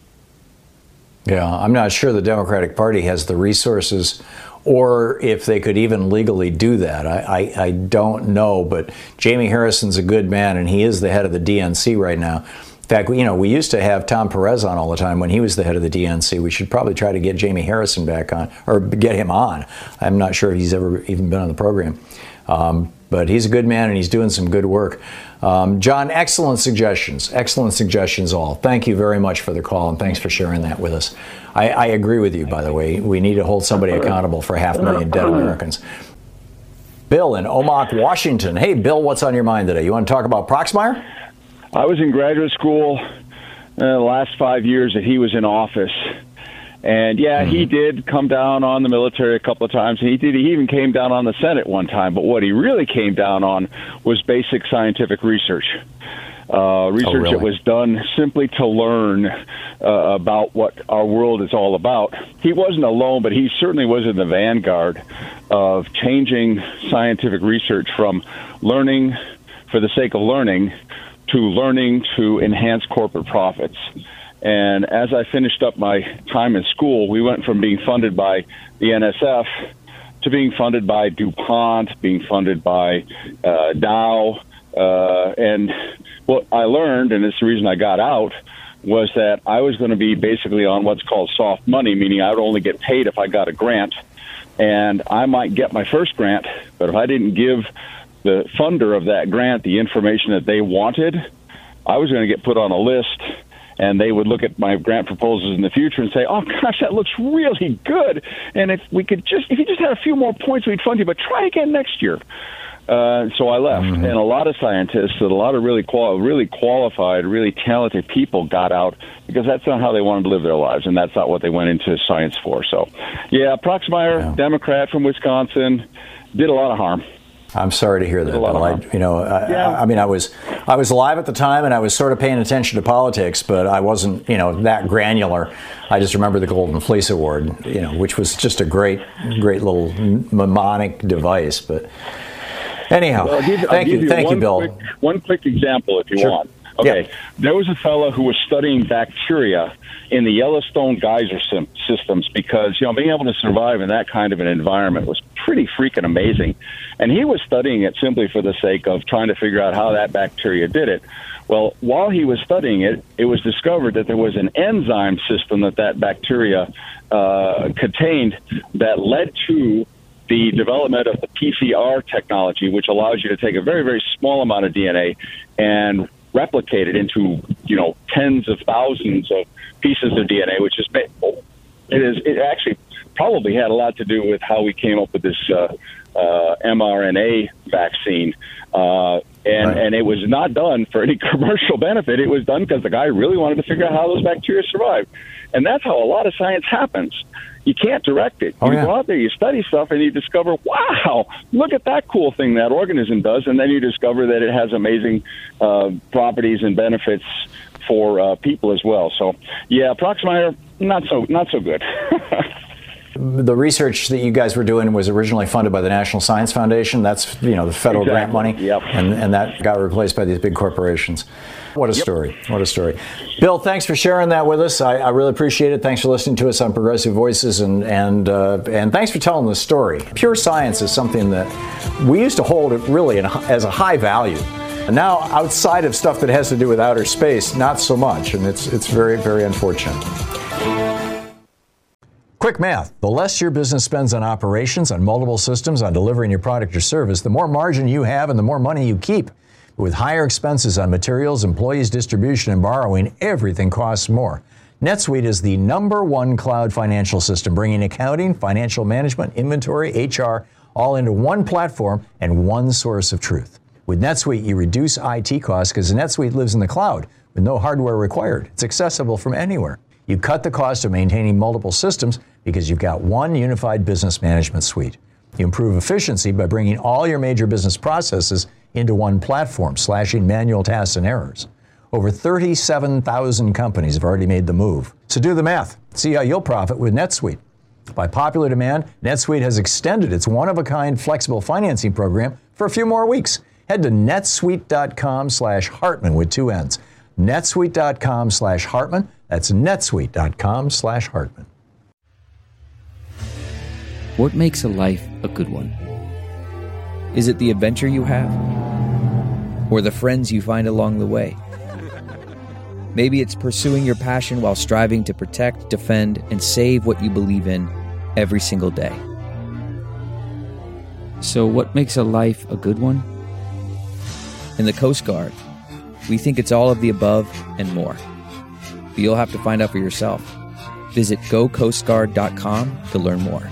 Yeah, I'm not sure the Democratic Party has the resources or if they could even legally do that. I, I, I don't know, but Jamie Harrison's a good man, and he is the head of the D N C right now. In fact, you know, we used to have Tom Perez on all the time when he was the head of the D N C. We should probably try to get Jamie Harrison back on, or get him on. I'm not sure if he's ever even been on the program. Um, but he's a good man, and he's doing some good work. Um, John, excellent suggestions. Excellent suggestions all. Thank you very much for the call, and thanks for sharing that with us. I, I agree with you, by the way. We need to hold somebody accountable for half a million dead Americans. Bill in Omak, Washington. Hey, Bill, what's on your mind today? You want to talk about Proxmire? I was in graduate school uh, the last five years that he was in office. And, yeah, mm-hmm. he did come down on the military a couple of times. And he did. He even came down on the Senate one time. But what he really came down on was basic scientific research. Uh, research oh, really? that was done simply to learn uh, about what our world is all about. He wasn't alone, but he certainly was in the vanguard of changing scientific research from learning for the sake of learning to learning to enhance corporate profits. And as I finished up my time in school, we went from being funded by the N S F to being funded by DuPont, being funded by uh, Dow. Uh, and what I learned, and it's the reason I got out, was that I was going to be basically on what's called soft money, meaning I would only get paid if I got a grant. And I might get my first grant, but if I didn't give the funder of that grant the information that they wanted, I was going to get put on a list. And they would look at my grant proposals in the future and say, "Oh gosh, that looks really good. And if we could just, if you just had a few more points, we'd fund you. But try again next year." Uh, so I left, mm-hmm. and a lot of scientists and a lot of really qual- really qualified, really talented people got out because that's not how they wanted to live their lives, and that's not what they went into science for. So, yeah, Proxmire, yeah. Democrat from Wisconsin, did a lot of harm. I'm sorry to hear that, Bill. I, you know, I, yeah. I, I mean, I was I was alive at the time, and I was sort of paying attention to politics, but I wasn't, you know, that granular. I just remember the Golden Fleece Award, you know, which was just a great, great little mnemonic device. But anyhow, well, give, thank you, you thank you, Bill. Quick, one quick example, if you sure. want. Okay, yeah. There was a fellow who was studying bacteria in the Yellowstone geyser sim- systems because, you know, being able to survive in that kind of an environment was pretty freaking amazing. And he was studying it simply for the sake of trying to figure out how that bacteria did it. Well, while he was studying it, it was discovered that there was an enzyme system that that bacteria uh, contained that led to the development of the P C R technology, which allows you to take a very, very small amount of D N A and replicate it into, you know, tens of thousands of pieces of D N A, which is it is it actually probably had a lot to do with how we came up with this uh, uh, mRNA vaccine, uh, and right. and it was not done for any commercial benefit. It was done because the guy really wanted to figure out how those bacteria survive, and that's how a lot of science happens. You can't direct it. Oh, you yeah. go out there, you study stuff, and you discover, wow, look at that cool thing that organism does, and then you discover that it has amazing uh, properties and benefits for uh, people as well. So, yeah, Proxmire, not so not so good. The research that you guys were doing was originally funded by the National Science Foundation. That's, you know, the federal exactly. grant money, yep. and and that got replaced by these big corporations. What a yep. story! What a story, Bill. Thanks for sharing that with us. I, I really appreciate it. Thanks for listening to us on Progressive Voices, and and uh, and thanks for telling the story. Pure science is something that we used to hold really in, as a high value. And now, outside of stuff that has to do with outer space, not so much, and it's it's very very unfortunate. Quick math. The less your business spends on operations, on multiple systems, on delivering your product or service, the more margin you have and the more money you keep. With higher expenses on materials, employees, distribution, and borrowing, everything costs more. NetSuite is the number one cloud financial system, bringing accounting, financial management, inventory, H R, all into one platform and one source of truth. With NetSuite, you reduce I T costs because NetSuite lives in the cloud with no hardware required. It's accessible from anywhere. You cut the cost of maintaining multiple systems because you've got one unified business management suite. You improve efficiency by bringing all your major business processes into one platform, slashing manual tasks and errors. Over thirty-seven thousand companies have already made the move. So do the math. See how you'll profit with NetSuite. By popular demand, NetSuite has extended its one-of-a-kind flexible financing program for a few more weeks. Head to netsuite.com slash Hartman with two N's. netsuite.com slash Hartman. That's netsuite.com slash Hartman. What makes a life a good one? Is it the adventure you have? Or the friends you find along the way? Maybe it's pursuing your passion while striving to protect, defend, and save what you believe in every single day. So what makes a life a good one? In the Coast Guard, we think it's all of the above and more. But you'll have to find out for yourself. Visit go coast guard dot com to learn more.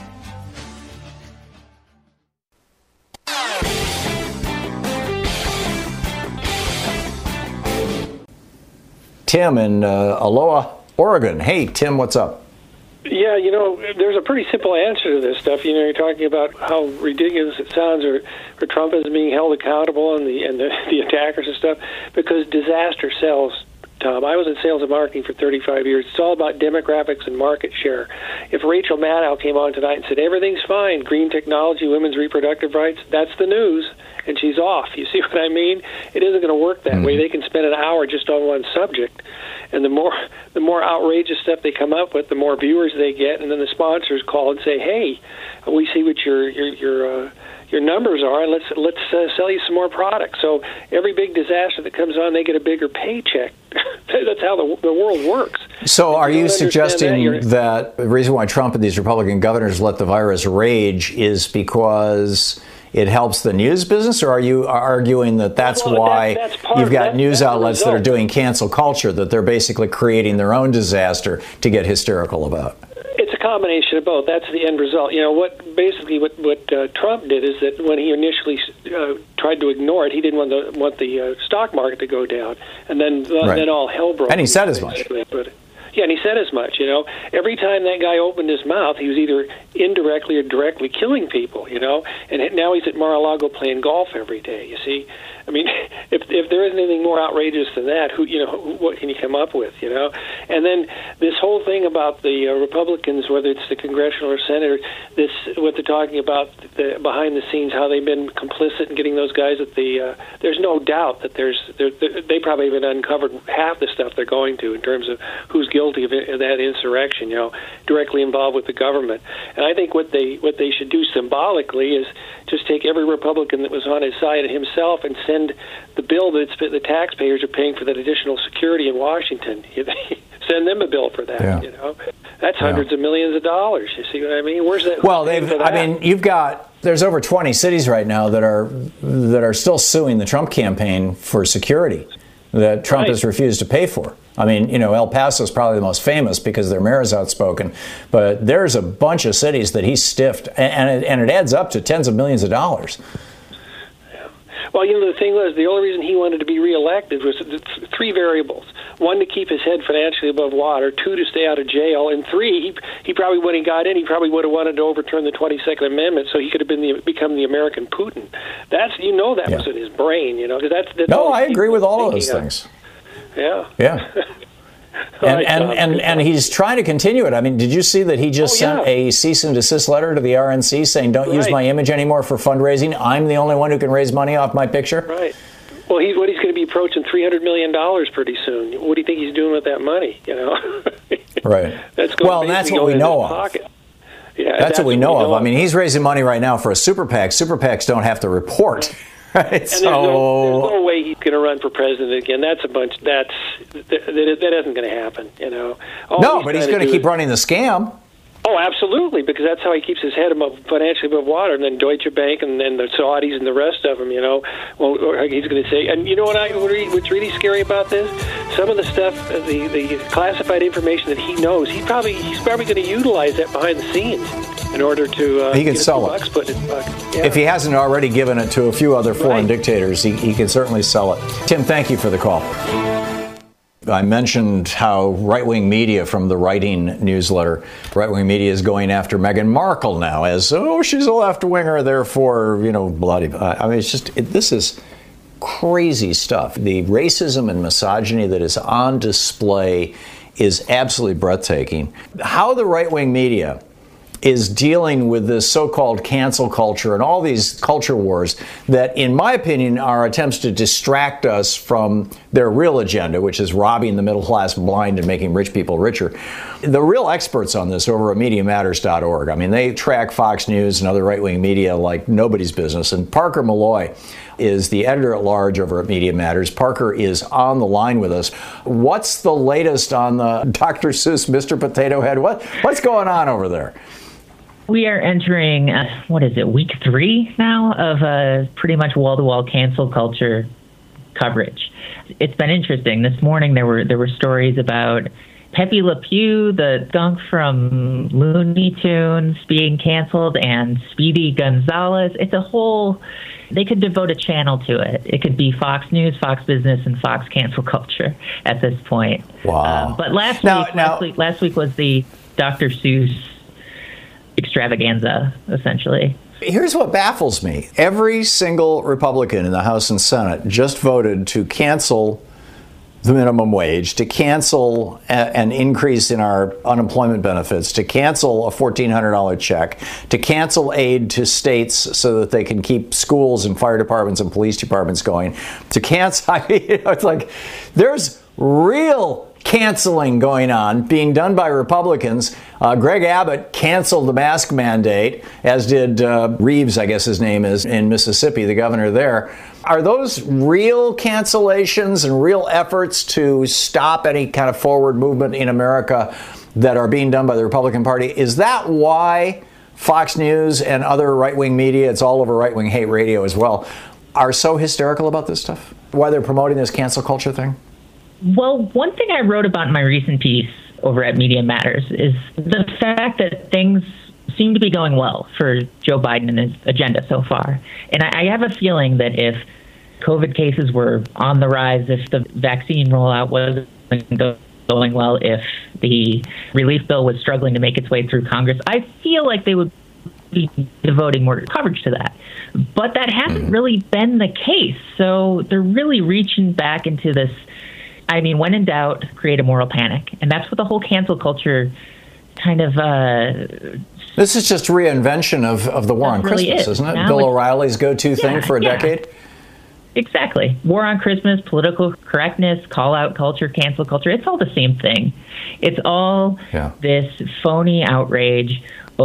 Tim in uh, Aloha, Oregon. Hey, Tim, what's up? Yeah, you know, there's a pretty simple answer to this stuff. You know, you're talking about how ridiculous it sounds, or, or Trump is being held accountable and the and the, the attackers and stuff, because disaster sells. Tom, I was in sales and marketing for thirty-five years. It's all about demographics and market share. If Rachel Maddow came on tonight and said everything's fine, green technology, women's reproductive rights, that's the news, and she's off. You see what I mean? It isn't going to work that mm-hmm. way. They can spend an hour just on one subject, and the more the more outrageous stuff they come up with, the more viewers they get, and then the sponsors call and say, "Hey, we see what your your your uh, your numbers are, and let's let's uh, sell you some more products." So every big disaster that comes on, they get a bigger paycheck. That's how the, the world works. So are you, you suggesting that, that the reason why Trump and these Republican governors let the virus rage is because it helps the news business, or are you arguing that that's well, why that's, that's part, you've got that's, news that's outlets that are doing cancel culture, that they're basically creating their own disaster to get hysterical about? It's a combination of both. That's the end result. You know, what basically what what uh, Trump did is that when he initially uh, tried to ignore it, he didn't want the want the uh, stock market to go down, and then uh, right. then all hell broke. And he said as much. But, yeah, and he said as much. You know, every time that guy opened his mouth, he was either indirectly or directly killing people. You know, and now he's at Mar-a-Lago playing golf every day. You see. I mean, if if there isn't anything more outrageous than that, who you know, what can you come up with, you know? And then this whole thing about the uh, Republicans, whether it's the congressional or Senate, this what they're talking about the, behind the scenes, how they've been complicit in getting those guys at the. Uh, there's no doubt that there's they probably haven't uncovered half the stuff they're going to in terms of who's guilty of, it, of that insurrection, you know, directly involved with the government. And I think what they what they should do symbolically is just take every Republican that was on his side and himself and send the bill that the taxpayers are paying for that additional security in Washington. Send them a bill for that. Yeah. You know, that's hundreds yeah. of millions of dollars. You see what I mean? Where's that? Well, they've. I mean, you've got there's over twenty cities right now that are that are still suing the Trump campaign for security that Trump right. has refused to pay for. I mean, you know, El Paso is probably the most famous because their mayor is outspoken, but there's a bunch of cities that he's stiffed, and it, and it adds up to tens of millions of dollars. Well, you know, the thing was, the only reason he wanted to be reelected was three variables. One, to keep his head financially above water. Two, to stay out of jail. And three, he, he probably, when he got in, he probably would have wanted to overturn the twenty-second Amendment so he could have been the, become the American Putin. That's, you know, that yeah. was in his brain, you know. Cause that's, that's no, I agree with all of those things. Of. Yeah. Yeah. And, and, and, and he's trying to continue it. I mean, did you see that he just oh, sent yeah. a cease and desist letter to the R N C saying, don't right. use my image anymore for fundraising. I'm the only one who can raise money off my picture. Right. Well, he's what he's going to be approaching three hundred million dollars pretty soon. What do you think he's doing with that money? You know. Right. That's going well, that's what we know of. Pocket. Yeah, that's, that's what we know, what we know of. of. I mean, he's raising money right now for a super PAC. Super PACs don't have to report. Right, and so there's no, there's no way he's going to run for president again. That's a bunch. That's that, that, that isn't going to happen. You know. All no, he's but he's going to keep is, running the scam. Oh, absolutely, because that's how he keeps his head above, financially above water. And then Deutsche Bank, and then the Saudis, and the rest of them. You know, well, he's going to say. And you know what? I what's really scary about this? Some of the stuff, the the classified information that he knows, he probably he's probably going to utilize that behind the scenes in order to uh, he can sell it. Put in his pocket. Yeah. If he hasn't already given it to a few other foreign right. dictators, he, he can certainly sell it. Tim, thank you for the call. I mentioned how right-wing media from the Writing newsletter, right-wing media is going after Meghan Markle now as, oh, she's a left-winger, therefore, you know, bloody. I mean, it's just, it, this is crazy stuff. The racism and misogyny that is on display is absolutely breathtaking. How the right-wing media is dealing with this so-called cancel culture and all these culture wars that, in my opinion, are attempts to distract us from their real agenda, which is robbing the middle class blind and making rich people richer. The real experts on this over at media matters dot org. I mean, they track Fox News and other right-wing media like nobody's business. And Parker Malloy is the editor-at-large over at Media Matters. Parker is on the line with us. What's the latest on the Doctor Seuss, Mister Potato Head? What, what's going on over there? We are entering, uh, what is it, week three now of uh, pretty much wall-to-wall cancel culture coverage. It's been interesting. This morning there were there were stories about Pepe Le Pew, the skunk from Looney Tunes, being canceled, and Speedy Gonzalez. It's a whole, they could devote a channel to it. It could be Fox News, Fox Business, and Fox Cancel Culture at this point. Wow. Um, but last, now, week, now, last week, last week was the Doctor Seuss extravaganza, essentially. Here's what baffles me. Every single Republican in the House and Senate just voted to cancel the minimum wage, to cancel a, an increase in our unemployment benefits, to cancel a fourteen hundred dollars check, to cancel aid to states so that they can keep schools and fire departments and police departments going, to cancel, I mean, it's like there's real canceling going on, being done by Republicans. Uh, Greg Abbott canceled the mask mandate, as did uh, Reeves, I guess his name is, in Mississippi, the governor there. Are those real cancellations and real efforts to stop any kind of forward movement in America that are being done by the Republican Party? Is that why Fox News and other right-wing media, it's all over right-wing hate radio as well, are so hysterical about this stuff? Why they're promoting this cancel culture thing? Well, one thing I wrote about in my recent piece over at Media Matters is the fact that things seem to be going well for Joe Biden and his agenda so far. And I, I have a feeling that if COVID cases were on the rise, if the vaccine rollout wasn't going well, if the relief bill was struggling to make its way through Congress, I feel like they would be devoting more coverage to that. But that hasn't mm. really been the case. So they're really reaching back into this, I mean, when in doubt, create a moral panic. And that's what the whole cancel culture kind of... Uh, this is just reinvention of, of the war on really Christmas, is. isn't it? Now Bill O'Reilly's go-to yeah, thing for a yeah. decade? Exactly. War on Christmas, political correctness, call-out culture, cancel culture. It's all the same thing. It's all yeah. this phony outrage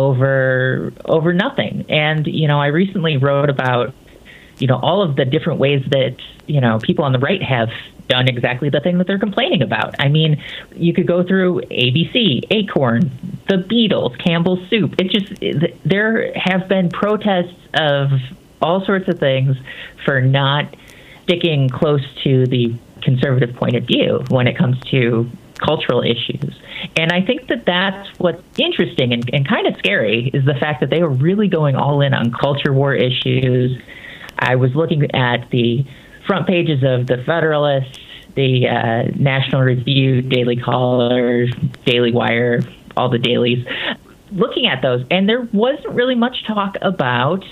over over nothing. And, you know, I recently wrote about, you know, all of the different ways that, you know, people on the right have done exactly the thing that they're complaining about. I mean, you could go through A B C, Acorn, the Beatles, Campbell's Soup. It just, there have been protests of all sorts of things for not sticking close to the conservative point of view when it comes to cultural issues. And I think that that's what's interesting and, and kind of scary is the fact that they were really going all in on culture war issues. I was looking at the front pages of the Federalist, the uh, National Review, Daily Caller, Daily Wire, all the dailies, looking at those, and there wasn't really much talk about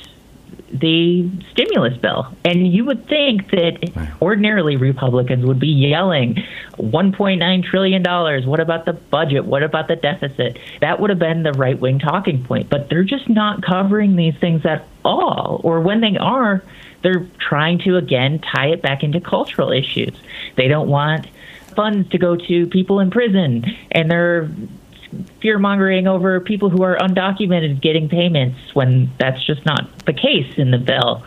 the stimulus bill. And you would think that ordinarily Republicans would be yelling, one point nine trillion dollars, what about the budget? What about the deficit? That would have been the right-wing talking point. But they're just not covering these things at all. Or when they are, they're trying to, again, tie it back into cultural issues. They don't want funds to go to people in prison, and they're fear-mongering over people who are undocumented getting payments when that's just not the case in the bill.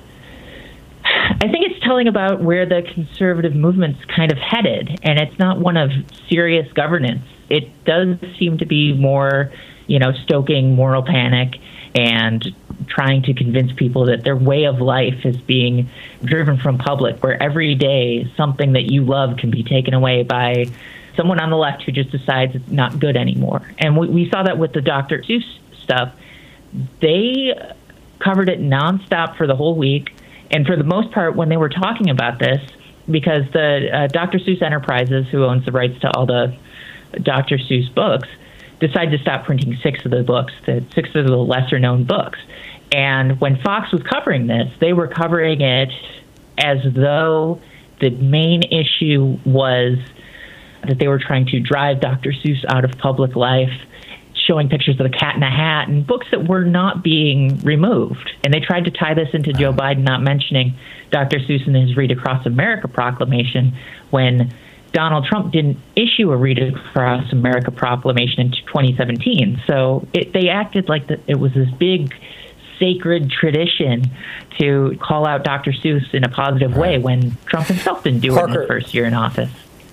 I think it's telling about where the conservative movement's kind of headed, and it's not one of serious governance. It does seem to be more, you know, stoking moral panic and trying to convince people that their way of life is being driven from public, where every day something that you love can be taken away by someone on the left who just decides it's not good anymore. And we, we saw that with the Doctor Seuss stuff. They covered it nonstop for the whole week. And for the most part, when they were talking about this, because the uh, Doctor Seuss Enterprises, who owns the rights to all the Doctor Seuss books, decided to stop printing six of the books, the six of the lesser-known books. And when Fox was covering this, they were covering it as though the main issue was that they were trying to drive Doctor Seuss out of public life, showing pictures of the Cat in the Hat and books that were not being removed. And they tried to tie this into Joe Biden not mentioning Doctor Seuss in his Read Across America proclamation when Donald Trump didn't issue a Read Across America proclamation in twenty seventeen. So it, they acted like the, it was this big sacred tradition to call out Doctor Seuss in a positive way when Trump himself didn't do Parker, it in his first year in office.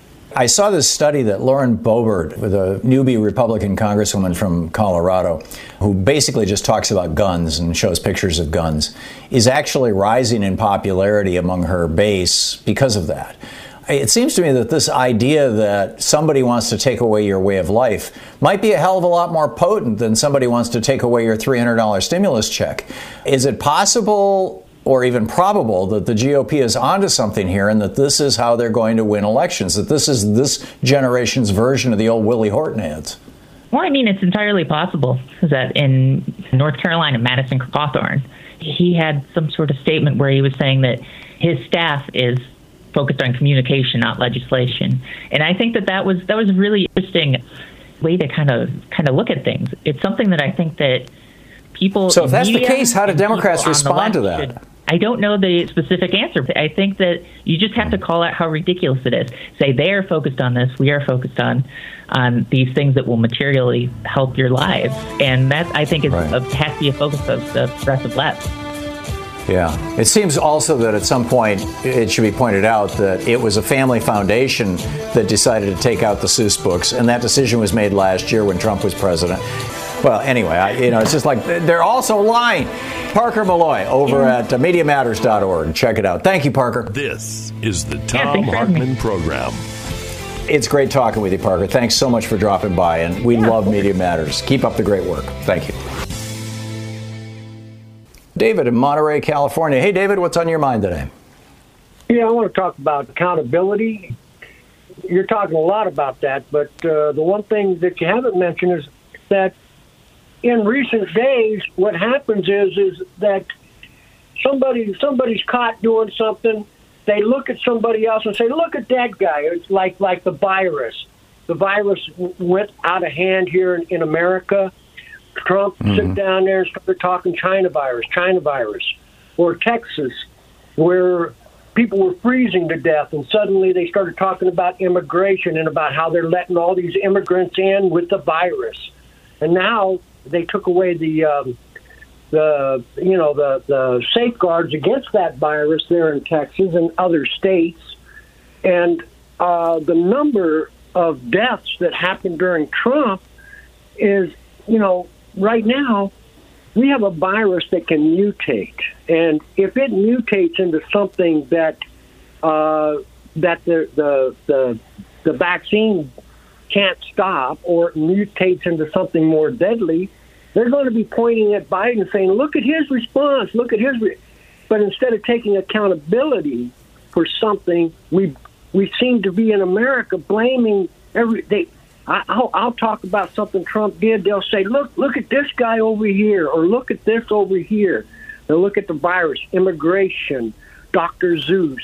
I saw this study that Lauren Boebert, with a newbie Republican congresswoman from Colorado, who basically just talks about guns and shows pictures of guns, is actually rising in popularity among her base because of that. It seems to me that this idea that somebody wants to take away your way of life might be a hell of a lot more potent than somebody wants to take away your three hundred dollars stimulus check. Is it possible or even probable that the G O P is onto something here and that this is how they're going to win elections, that this is this generation's version of the old Willie Horton ads? Well, I mean, it's entirely possible that in North Carolina, Madison Cawthorn, he had some sort of statement where he was saying that his staff is focused on communication, not legislation. And I think that that was that was a really interesting way to kind of kind of look at things. It's something that I think that people. So if that's the case, how do Democrats respond to that? Should, I don't know the specific answer. I think that you just have to call out how ridiculous it is. Say they are focused on this, we are focused on on these things that will materially help your lives, and that I think is right. a, has to be a focus of the progressive left. Yeah. It seems also that at some point it should be pointed out that it was a family foundation that decided to take out the Seuss books, and that decision was made last year when Trump was president. Well, anyway, I, you know, it's just like they're also lying. Parker Malloy over at uh, media matters dot org. Check it out. Thank you, Parker. This is the Tom Hartman Program. It's great talking with you, Parker. Thanks so much for dropping by, and we yeah. love Media Matters. Keep up the great work. Thank you. David in Monterey, California. Hey, David, what's on your mind today? Yeah, I want to talk about accountability. You're talking a lot about that, but uh, the one thing that you haven't mentioned is that in recent days, what happens is is that somebody somebody's caught doing something. They look at somebody else and say, "Look at that guy." It's like like the virus. The virus went out of hand here in, in America. Trump mm-hmm. sit down there and started talking China virus, China virus, or Texas, where people were freezing to death, and suddenly they started talking about immigration and about how they're letting all these immigrants in with the virus, and now they took away the um, the you know the the safeguards against that virus there in Texas and other states, and uh, the number of deaths that happened during Trump is you know. Right now, we have a virus that can mutate, and if it mutates into something that uh, that the, the the the vaccine can't stop, or it mutates into something more deadly, they're going to be pointing at Biden, saying, "Look at his response. Look at his." Re-. But instead of taking accountability for something, we we seem to be in America blaming every. They, I, I'll, I'll talk about something Trump did. They'll say, look, look at this guy over here, or look at this over here. They'll look at the virus, immigration, Doctor Seuss.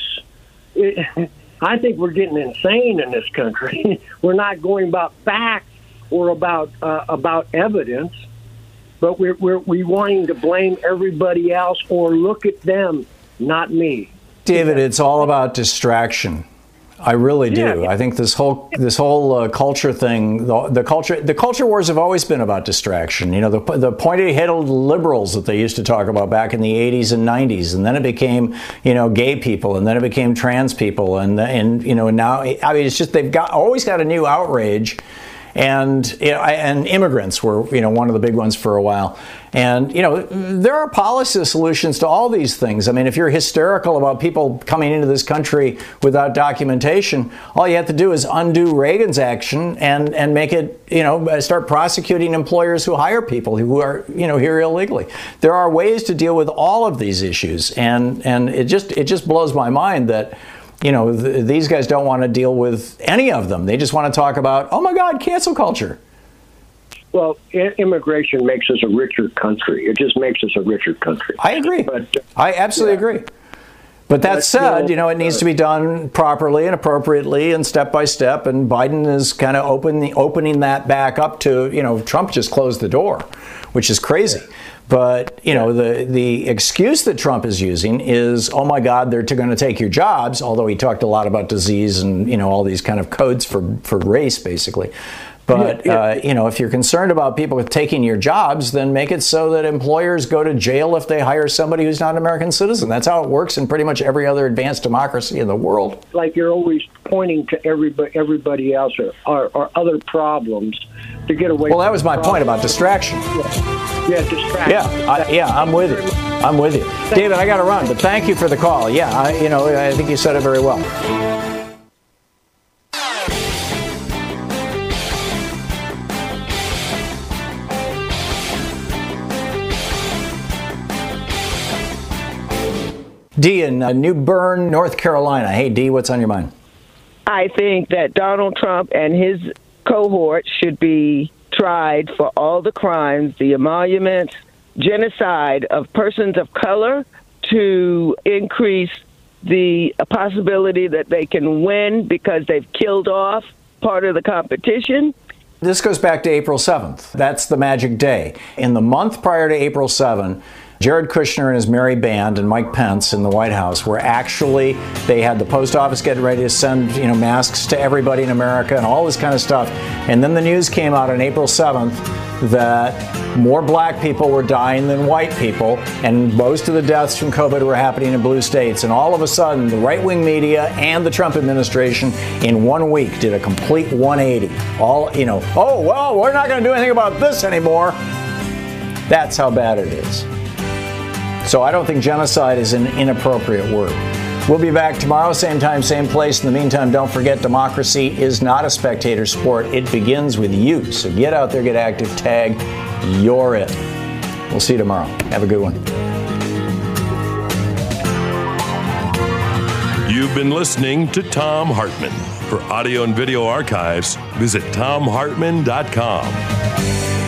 It, I think we're getting insane in this country. We're not going about facts or about uh, about evidence, but we're, we're we wanting to blame everybody else or look at them, not me. David, it's all about distraction. I really do. Yeah. I think this whole this whole uh, culture thing, the, the culture the culture wars have always been about distraction. You know, the the pointy-headed liberals that they used to talk about back in the eighties and nineties, and then it became you know gay people, and then it became trans people, and and you know now I mean it's just they've got always got a new outrage. And you know, and immigrants were you know one of the big ones for a while. And you know there are policy solutions to all these things. I mean, if you're hysterical about people coming into this country without documentation, all you have to do is undo Reagan's action and and make it you know start prosecuting employers who hire people who are you know here illegally. There are ways to deal with all of these issues, and and it just it just blows my mind that you know, th- these guys don't want to deal with any of them. They just want to talk about, oh my God, cancel culture. Well, I- immigration makes us a richer country. It just makes us a richer country. I agree. But, I absolutely yeah. agree. But that But, said, you know, you know, it needs uh, to be done properly and appropriately and step by step. And Biden is kind of open, opening that back up to, you know, Trump just closed the door, which is crazy. But, you know, the, the excuse that Trump is using is, oh, my God, they're going to take your jobs, although he talked a lot about disease and, you know, all these kind of codes for, for race, basically. But, Yeah, yeah. Uh, you know, if you're concerned about people taking your jobs, then make it so that employers go to jail if they hire somebody who's not an American citizen. That's how it works in pretty much every other advanced democracy in the world. like you're always pointing to everybody, everybody else or, or, or other problems to get away. Well, that from was the my problem. point about distraction. Yeah, yeah distraction. Yeah, I, yeah, I'm with you. I'm with you. David, I got to run, but thank you for the call. Yeah, I, you know, I think you said it very well. Dee in uh, New Bern, North Carolina. Hey, Dee, what's on your mind? I think that Donald Trump and his cohort should be tried for all the crimes, the emoluments, genocide of persons of color, to increase the possibility that they can win because they've killed off part of the competition. This goes back to April seventh. That's the magic day. In the month prior to April seventh, Jared Kushner and his merry band and Mike Pence in the White House were actually, they had the post office getting ready to send, you know, masks to everybody in America and all this kind of stuff. And then the news came out on April seventh that more black people were dying than white people, and most of the deaths from COVID were happening in blue states. And all of a sudden, the right-wing media and the Trump administration in one week did a complete one eighty. All, you know, oh, well, we're not going to do anything about this anymore. That's how bad it is. So I don't think genocide is an inappropriate word. We'll be back tomorrow, same time, same place. In the meantime, don't forget, democracy is not a spectator sport. It begins with you. So get out there, get active, tag, you're it. We'll see you tomorrow. Have a good one. You've been listening to Thom Hartmann. For audio and video archives, visit thom hartmann dot com.